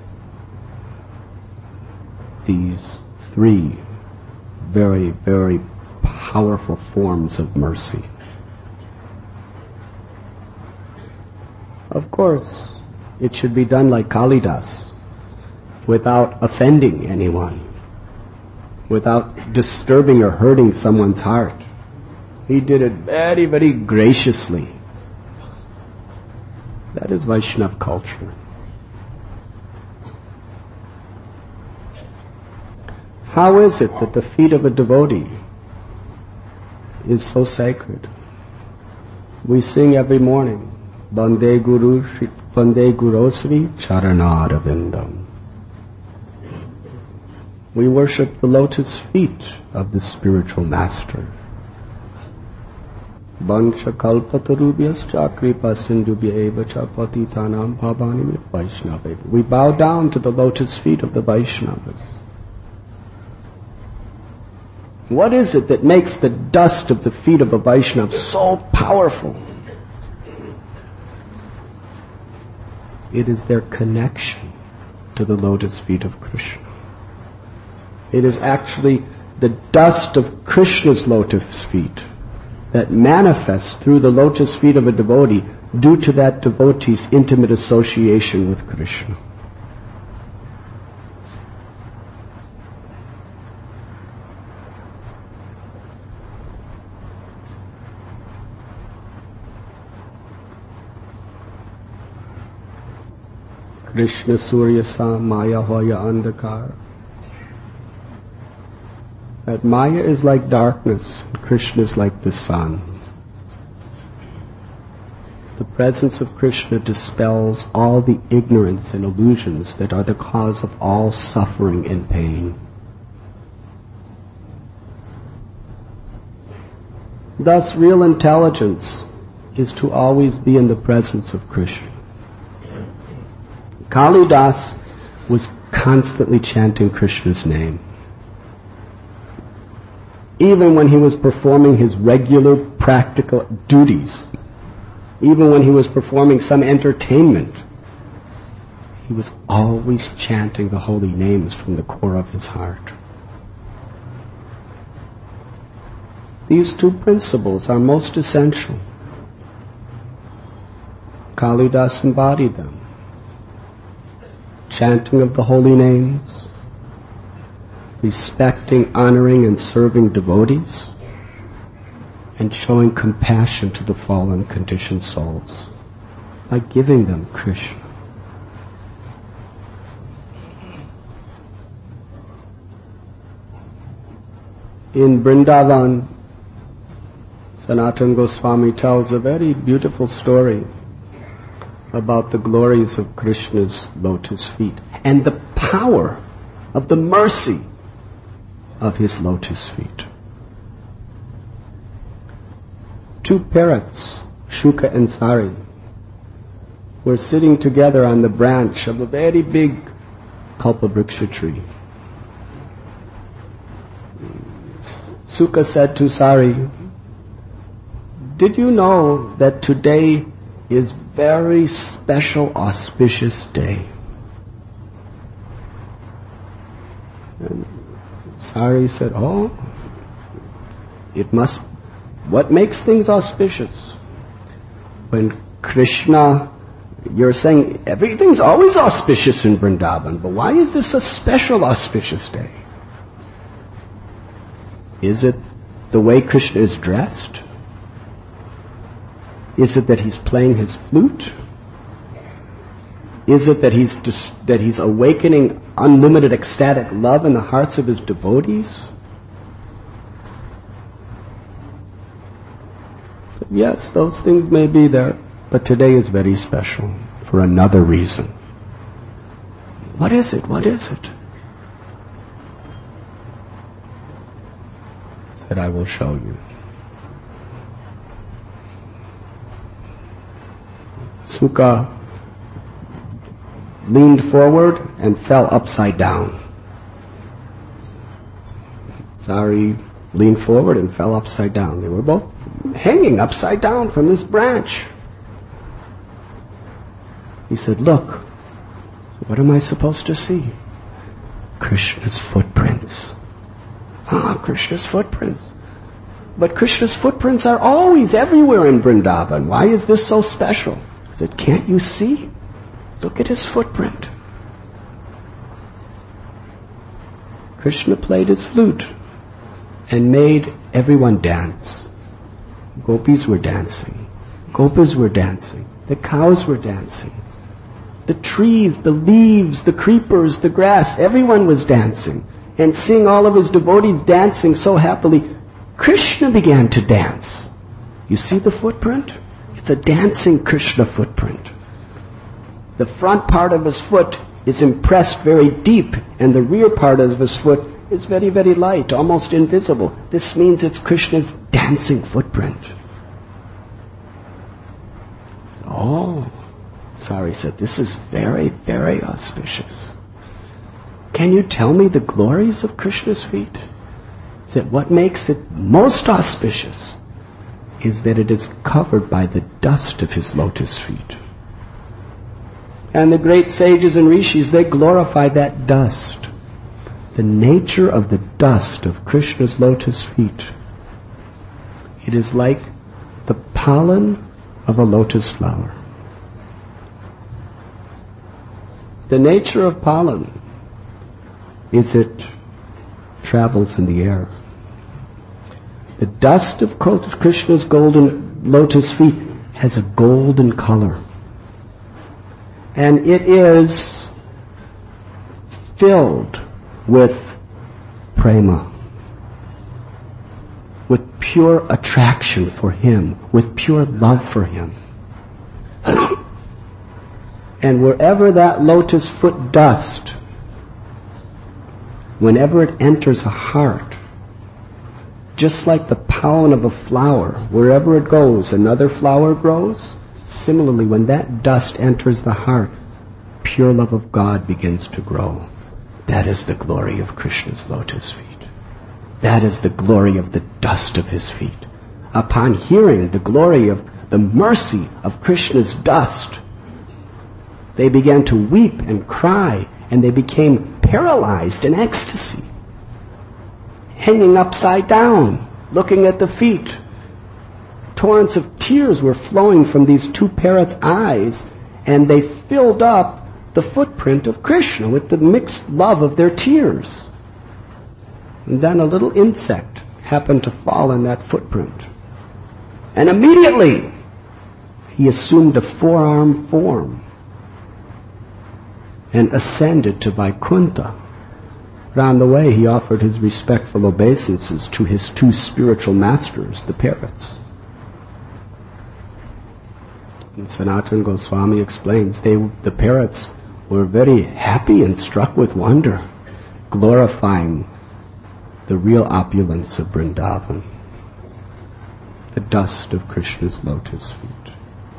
these three very, very powerful forms of mercy. Of course, it should be done like Kalidas, without offending anyone, without disturbing or hurting someone's heart. He did it very, very graciously. That is Vaishnava culture. How is it that the feet of a devotee is so sacred? We sing every morning, Bande Guru, Bande Gurosri Charanadavindam. We worship the lotus feet of the spiritual master. Vansha kalpatarubhyas chakripa sindhubhya eva cha patitanam bhavani Vaishnava. We bow down to the lotus feet of the Vaishnavas. What is it that makes the dust of the feet of a Vaishnava so powerful? It is their connection to the lotus feet of Krishna. It is actually the dust of Krishna's lotus feet that manifests through the lotus feet of a devotee due to that devotee's intimate association with Krishna. Krishna Surya Sa Maya Hoya Andhakar. That Maya is like darkness, and Krishna is like the sun. The presence of Krishna dispels all the ignorance and illusions that are the cause of all suffering and pain. Thus, real intelligence is to always be in the presence of Krishna. Kalidas was constantly chanting Krishna's name. Even when he was performing his regular practical duties, even when he was performing some entertainment, he was always chanting the holy names from the core of his heart. These two principles are most essential. Kalidas embodied them. Chanting of the holy names, respecting, honoring, and serving devotees, and showing compassion to the fallen, conditioned souls by giving them Krishna. In Vrindavan, Sanatana Goswami tells a very beautiful story about the glories of Krishna's lotus feet and the power of the mercy of his lotus feet. Two parrots, Shuka and Sari, were sitting together on the branch of a very big Kalpavriksha tree. Shuka said to Sari, "Did you know that today is very special, auspicious day. And Sari said, oh, it must, what makes things auspicious? When Krishna, you're saying everything's always auspicious in Vrindavan, but why is this a special auspicious day? Is it the way Krishna is dressed? Is it that he's playing his flute? Is it that he's dis- that he's awakening unlimited ecstatic love in the hearts of his devotees? Yes, those things may be there, but today is very special for another reason. What is it? What is it? I said, I will show you. Sukha leaned forward and fell upside down. Sari leaned forward and fell upside down. They were both hanging upside down from this branch. He said, look, what am I supposed to see? Krishna's footprints. Ah, Krishna's footprints. But Krishna's footprints are always everywhere in Vrindavan. Why is this so special? He said, can't you see? Look at his footprint. Krishna played his flute and made everyone dance. Gopis were dancing. Gopas were dancing. The cows were dancing. The trees, the leaves, the creepers, the grass, everyone was dancing. And seeing all of his devotees dancing so happily, Krishna began to dance. You see the footprint? It's a dancing Krishna footprint. The front part of his foot is impressed very deep, and the rear part of his foot is very, very light, almost invisible. This means it's Krishna's dancing footprint. So, oh, Sari said, this is very, very auspicious. Can you tell me the glories of Krishna's feet? That what makes it most auspicious is that it is covered by the dust of his lotus feet. And the great sages and rishis, they glorify that dust. The nature of the dust of Krishna's lotus feet. It is like the pollen of a lotus flower. The nature of pollen is it travels in the air. The dust of Krishna's golden lotus feet has a golden color. And it is filled with prema, with pure attraction for him, with pure love for him. And wherever that lotus foot dust, whenever it enters a heart, just like the pollen of a flower, wherever it goes, another flower grows. Similarly, when that dust enters the heart, pure love of God begins to grow. That is the glory of Krishna's lotus feet. That is the glory of the dust of his feet. Upon hearing the glory of the mercy of Krishna's dust, they began to weep and cry, and they became paralyzed in ecstasy, hanging upside down, looking at the feet. Torrents of tears were flowing from these two parrots' eyes, and they filled up the footprint of Krishna with the mixed love of their tears. And then a little insect happened to fall in that footprint. And immediately, he assumed a four-armed form and ascended to Vaikuntha. But on the way, he offered his respectful obeisances to his two spiritual masters, the parrots. And Sanatana Goswami explains, they, the parrots were very happy and struck with wonder, glorifying the real opulence of Vrindavan, the dust of Krishna's lotus feet.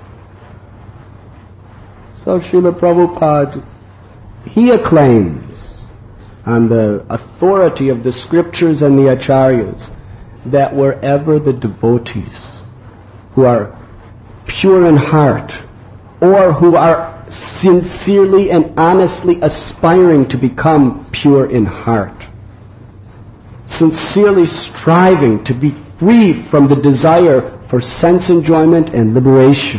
So Srila Prabhupada, he acclaims on the authority of the scriptures and the acharyas that wherever the devotees who are pure in heart, or who are sincerely and honestly aspiring to become pure in heart, sincerely striving to be free from the desire for sense enjoyment and liberation.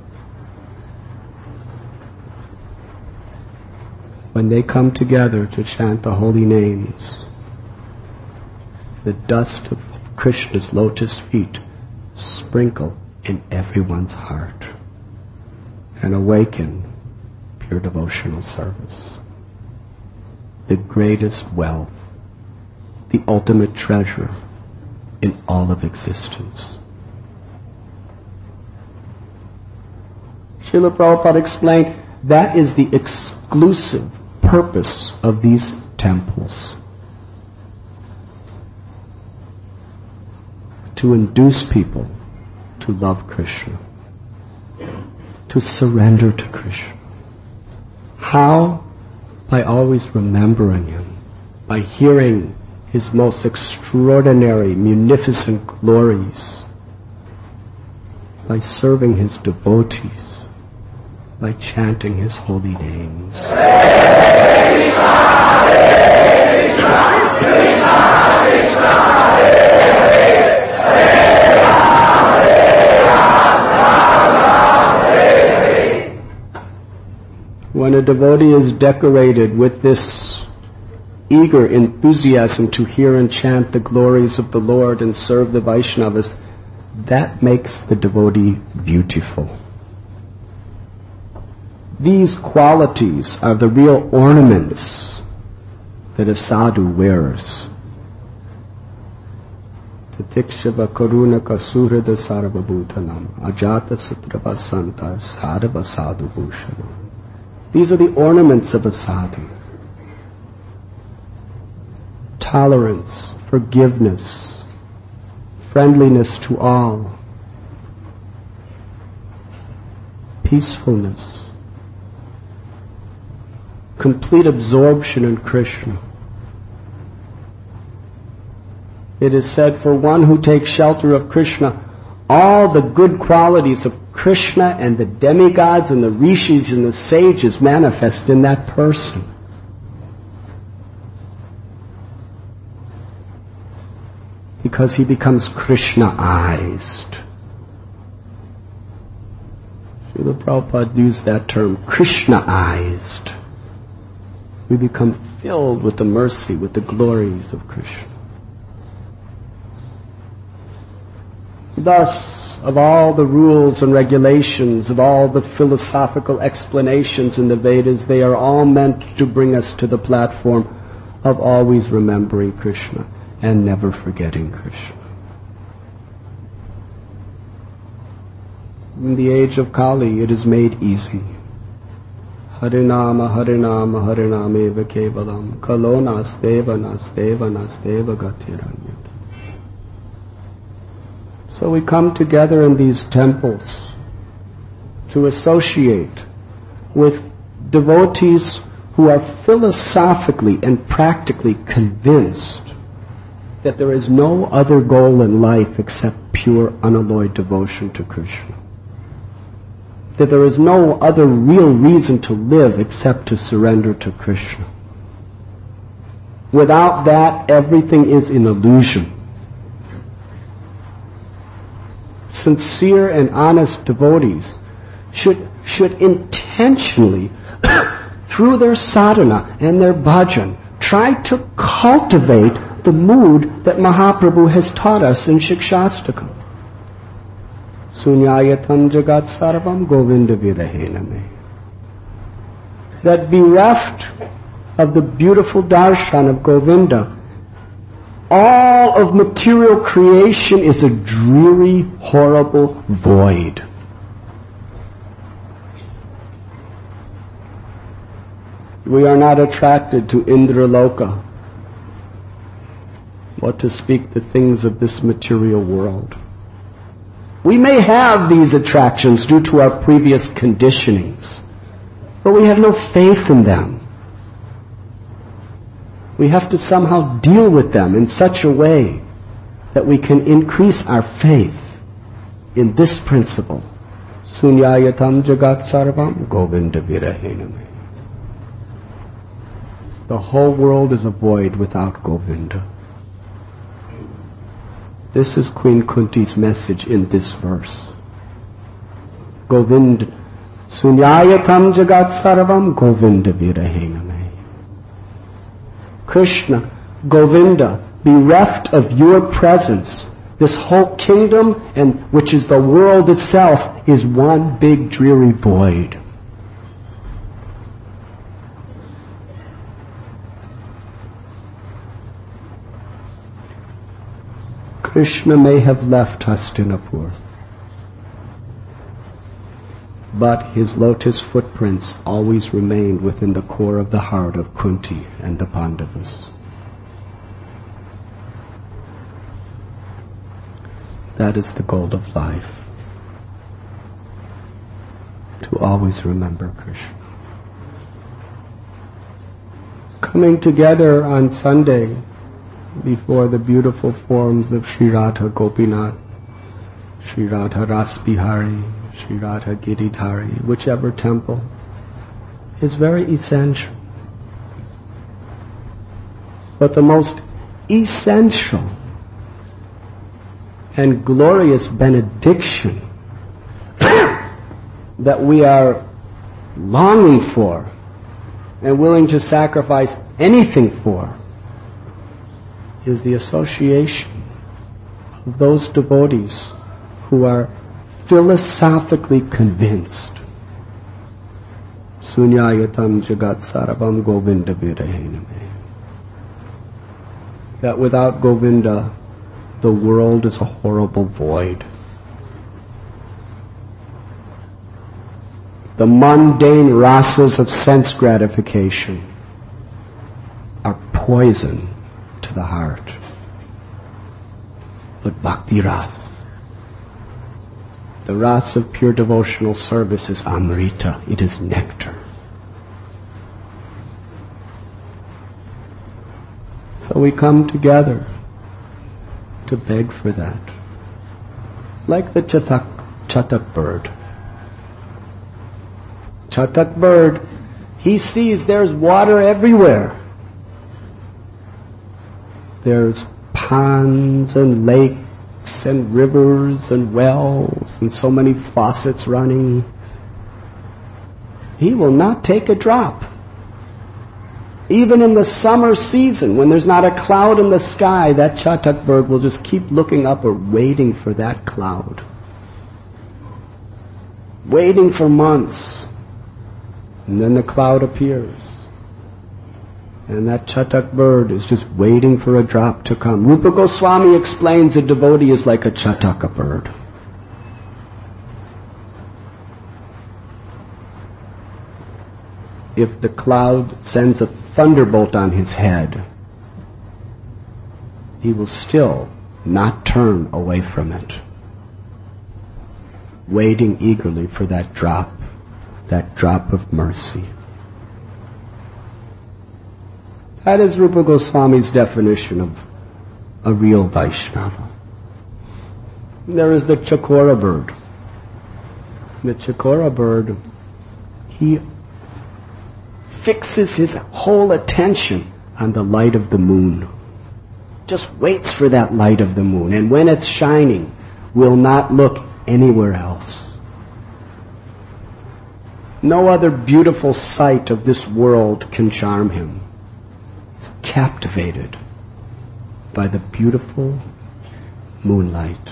When they come together to chant the holy names, the dust of Krishna's lotus feet sprinkle in everyone's heart and awaken pure devotional service. The greatest wealth, the ultimate treasure in all of existence. Srila Prabhupada explained that is the exclusive purpose of these temples. To induce people to love Krishna, to surrender to Krishna. How? By always remembering Him, by hearing His most extraordinary, munificent glories, by serving His devotees, by chanting His holy names. When a devotee is decorated with this eager enthusiasm to hear and chant the glories of the Lord and serve the Vaishnavas, that makes the devotee beautiful. These qualities are the real ornaments that a sadhu wears. Tatikshava karunaka surada sarvabhutanam ajata sutrava santa sadhava sadhu bhushanam. These are the ornaments of a sadhu. Tolerance, forgiveness, friendliness to all, peacefulness, complete absorption in Krishna. It is said, for one who takes shelter of Krishna, all the good qualities of Krishna and the demigods and the rishis and the sages manifest in that person. Because he becomes Krishna-ized. Srila Prabhupada used that term, Krishna-ized. We become filled with the mercy, with the glories of Krishna. Thus, of all the rules and regulations, of all the philosophical explanations in the Vedas, they are all meant to bring us to the platform of always remembering Krishna and never forgetting Krishna. In the age of Kali, it is made easy. Harinama, Harinama, Harinameva Kevalam, Kalo Nasteva, Nasteva, Nasteva Gatiranyata. So we come together in these temples to associate with devotees who are philosophically and practically convinced that there is no other goal in life except pure, unalloyed devotion to Krishna. That there is no other real reason to live except to surrender to Krishna. Without that, everything is an illusion. Sincere and honest devotees should, should intentionally, through their sadhana and their bhajan, try to cultivate the mood that Mahaprabhu has taught us in Shikshastakam. Sunyayatam jagat sarvam govinda virahena me. That bereft of the beautiful darshan of Govinda, all of material creation is a dreary, horrible void. We are not attracted to Indraloka, what to speak the things of this material world. We may have these attractions due to our previous conditionings, but we have no faith in them. We have to somehow deal with them in such a way that we can increase our faith in this principle. Sunyayatam jagat sarvam Govinda virahename. The whole world is a void without Govinda. This is Queen Kunti's message in this verse. Govinda, Sunyayatam jagat sarvam Govinda virahename. Krishna, Govinda, bereft of your presence, this whole kingdom, and which is the world itself, is one big dreary void. Krishna may have left Hastinapur, but his lotus footprints always remained within the core of the heart of Kunti and the Pandavas. That is the goal of life, to always remember Krishna. Coming together on Sunday before the beautiful forms of Sri Radha Gopinath, Sri Radha Rasbihari, Sri Radha Giridhari, whichever temple, is very essential. But the most essential and glorious benediction that we are longing for and willing to sacrifice anything for is the association of those devotees who are philosophically convinced Sunyayatam jagat sarvam Govinda virahename, that without Govinda the world is a horrible void. The mundane rasas of sense gratification are poison to the heart. But bhakti ras, the ras of pure devotional service, is amrita, it is nectar. So we come together to beg for that. Like the chatak, chatak bird. Chatak bird, he sees there's water everywhere. There's ponds and lakes and rivers and wells and so many faucets running. He will not take a drop. Even in the summer season, when there's not a cloud in the sky, that chatak bird will just keep looking up or waiting for that cloud. Waiting for months. And then the cloud appears. And that chatak bird is just waiting for a drop to come. Rupa Goswami explains a devotee is like a chataka bird. If the cloud sends a thunderbolt on his head, he will still not turn away from it, waiting eagerly for that drop, that drop of mercy. That is Rupa Goswami's definition of a real Vaishnava. There is the chakora bird. The chakora bird, he fixes his whole attention on the light of the moon. Just waits for that light of the moon, and when it's shining, will not look anywhere else. No other beautiful sight of this world can charm him. He's captivated by the beautiful moonlight.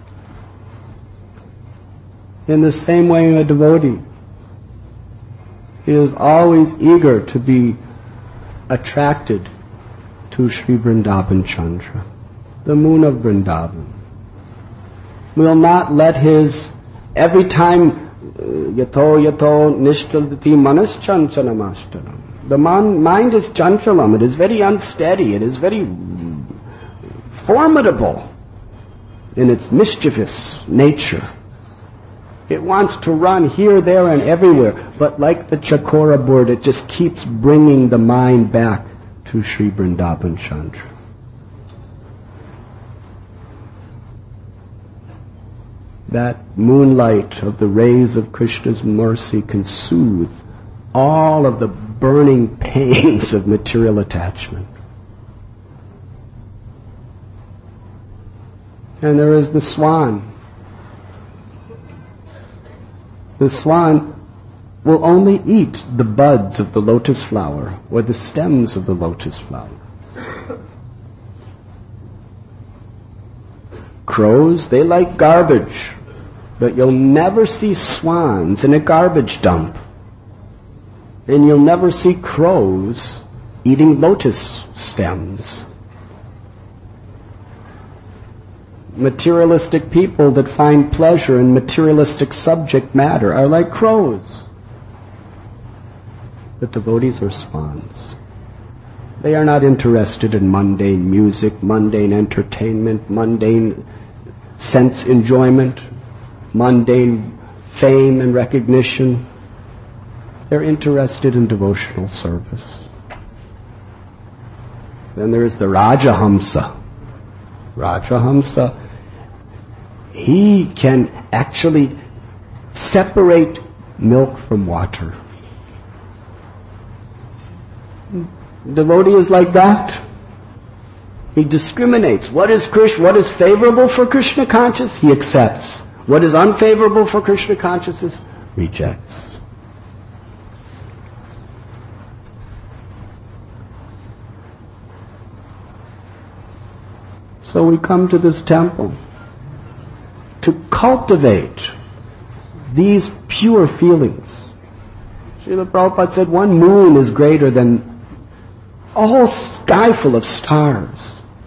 In the same way, a devotee, he is always eager to be attracted to Sri Vrindavan Chandra, the moon of Vrindavan. Will not let his, every time, yato yato nishtalati manas chanchalamashtaram. The man, mind is chanchalam, it is very unsteady, it is very formidable in its mischievous nature. It wants to run here, there, and everywhere, but like the chakora bird, it just keeps bringing the mind back to Sri Vrindavan Chandra. that moonlight of the rays of Krishna's mercy can soothe all of the burning pains of material attachment. And there is the swan. The swan will only eat the buds of the lotus flower or the stems of the lotus flower. Crows, they like garbage, but you'll never see swans in a garbage dump. And you'll never see crows eating lotus stems. Materialistic people that find pleasure in materialistic subject matter are like crows. But devotees are swans. They are not interested in mundane music, mundane entertainment, mundane sense enjoyment, mundane fame and recognition. They're interested in devotional service. Then there is the Rajahamsa. Rajahamsa, he can actually separate milk from water. Devotee is like that. He discriminates. What is Krishna, what is favorable for Krishna consciousness, he accepts. What is unfavorable for Krishna consciousness, rejects. So we come to this temple to cultivate these pure feelings. Srila Prabhupada said one moon is greater than a whole sky full of stars.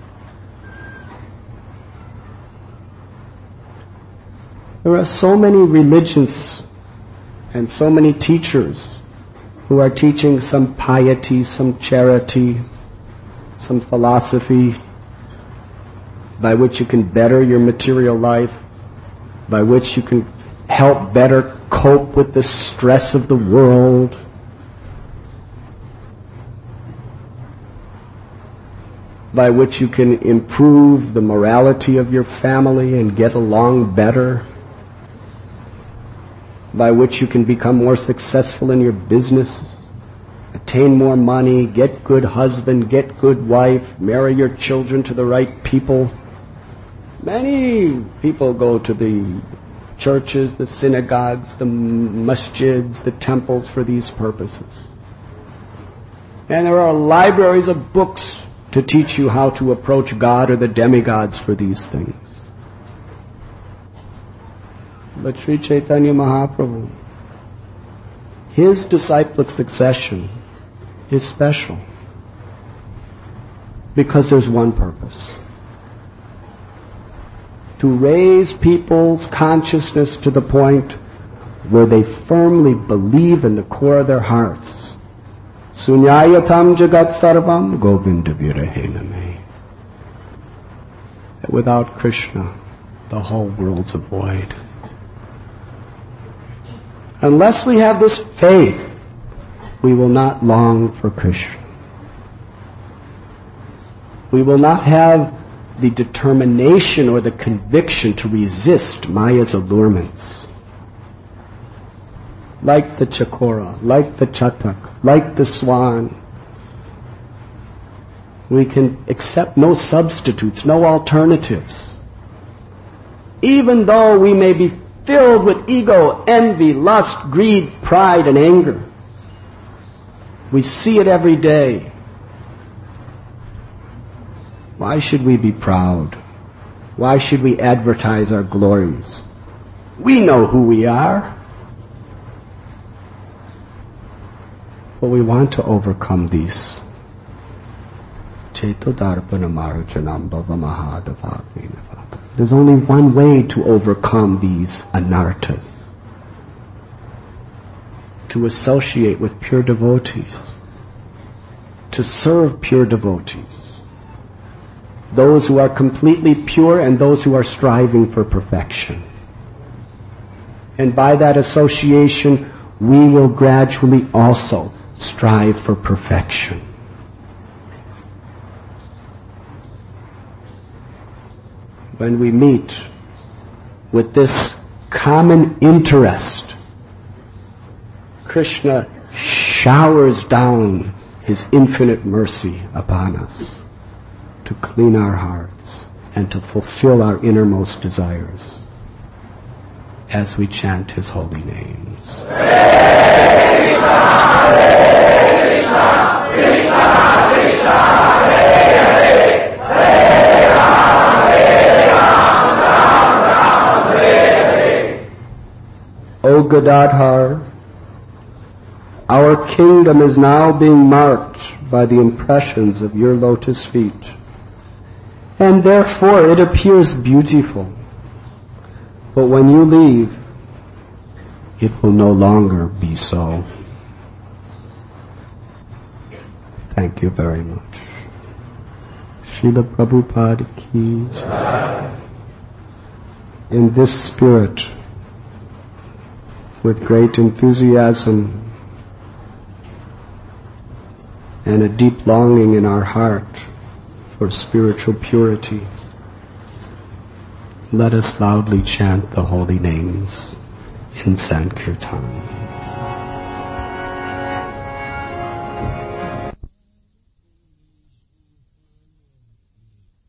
There are so many religions and so many teachers who are teaching some piety, some charity, some philosophy by which you can better your material life, by which you can help better cope with the stress of the world. By which you can improve the morality of your family and get along better. By which you can become more successful in your business, attain more money, get good husband, get good wife, marry your children to the right people. Many people go to the churches, the synagogues, the masjids, the temples for these purposes. And there are libraries of books to teach you how to approach God or the demigods for these things. But Sri Chaitanya Mahaprabhu, his disciplic succession is special because there's one purpose: to raise people's consciousness to the point where they firmly believe in the core of their hearts, Sunyayatam Jagat Sarvam Govinda Virahename. Without Krishna, the whole world's a void. Unless we have this faith, we will not long for Krishna. We will not have the determination or the conviction to resist Maya's allurements. Like the chakora, like the chatak, like the swan. We can accept no substitutes, no alternatives. Even though we may be filled with ego, envy, lust, greed, pride, and anger. We see it every day. Why should we be proud? Why should we advertise our glories? We know who we are. But we want to overcome these. There's only one way to overcome these anarthas. To associate with pure devotees. To serve pure devotees. Those who are completely pure and those who are striving for perfection. And by that association, we will gradually also strive for perfection. When we meet with this common interest, Krishna showers down His infinite mercy upon us to clean our hearts and to fulfill our innermost desires as we chant His holy names. Hare Krishna, Hare Krishna, Krishna Krishna, Hare Hare, Hare Rama, Hare Rama, Rama Rama, Hare Hare. O Gadadhar, our kingdom is now being marked by the impressions of your lotus feet, and therefore it appears beautiful. But when you leave, it will no longer be so. Thank you very much. Srila Prabhupada ki jai. In this spirit, with great enthusiasm and a deep longing in our heart for spiritual purity, let us loudly chant the holy names in Sankirtan.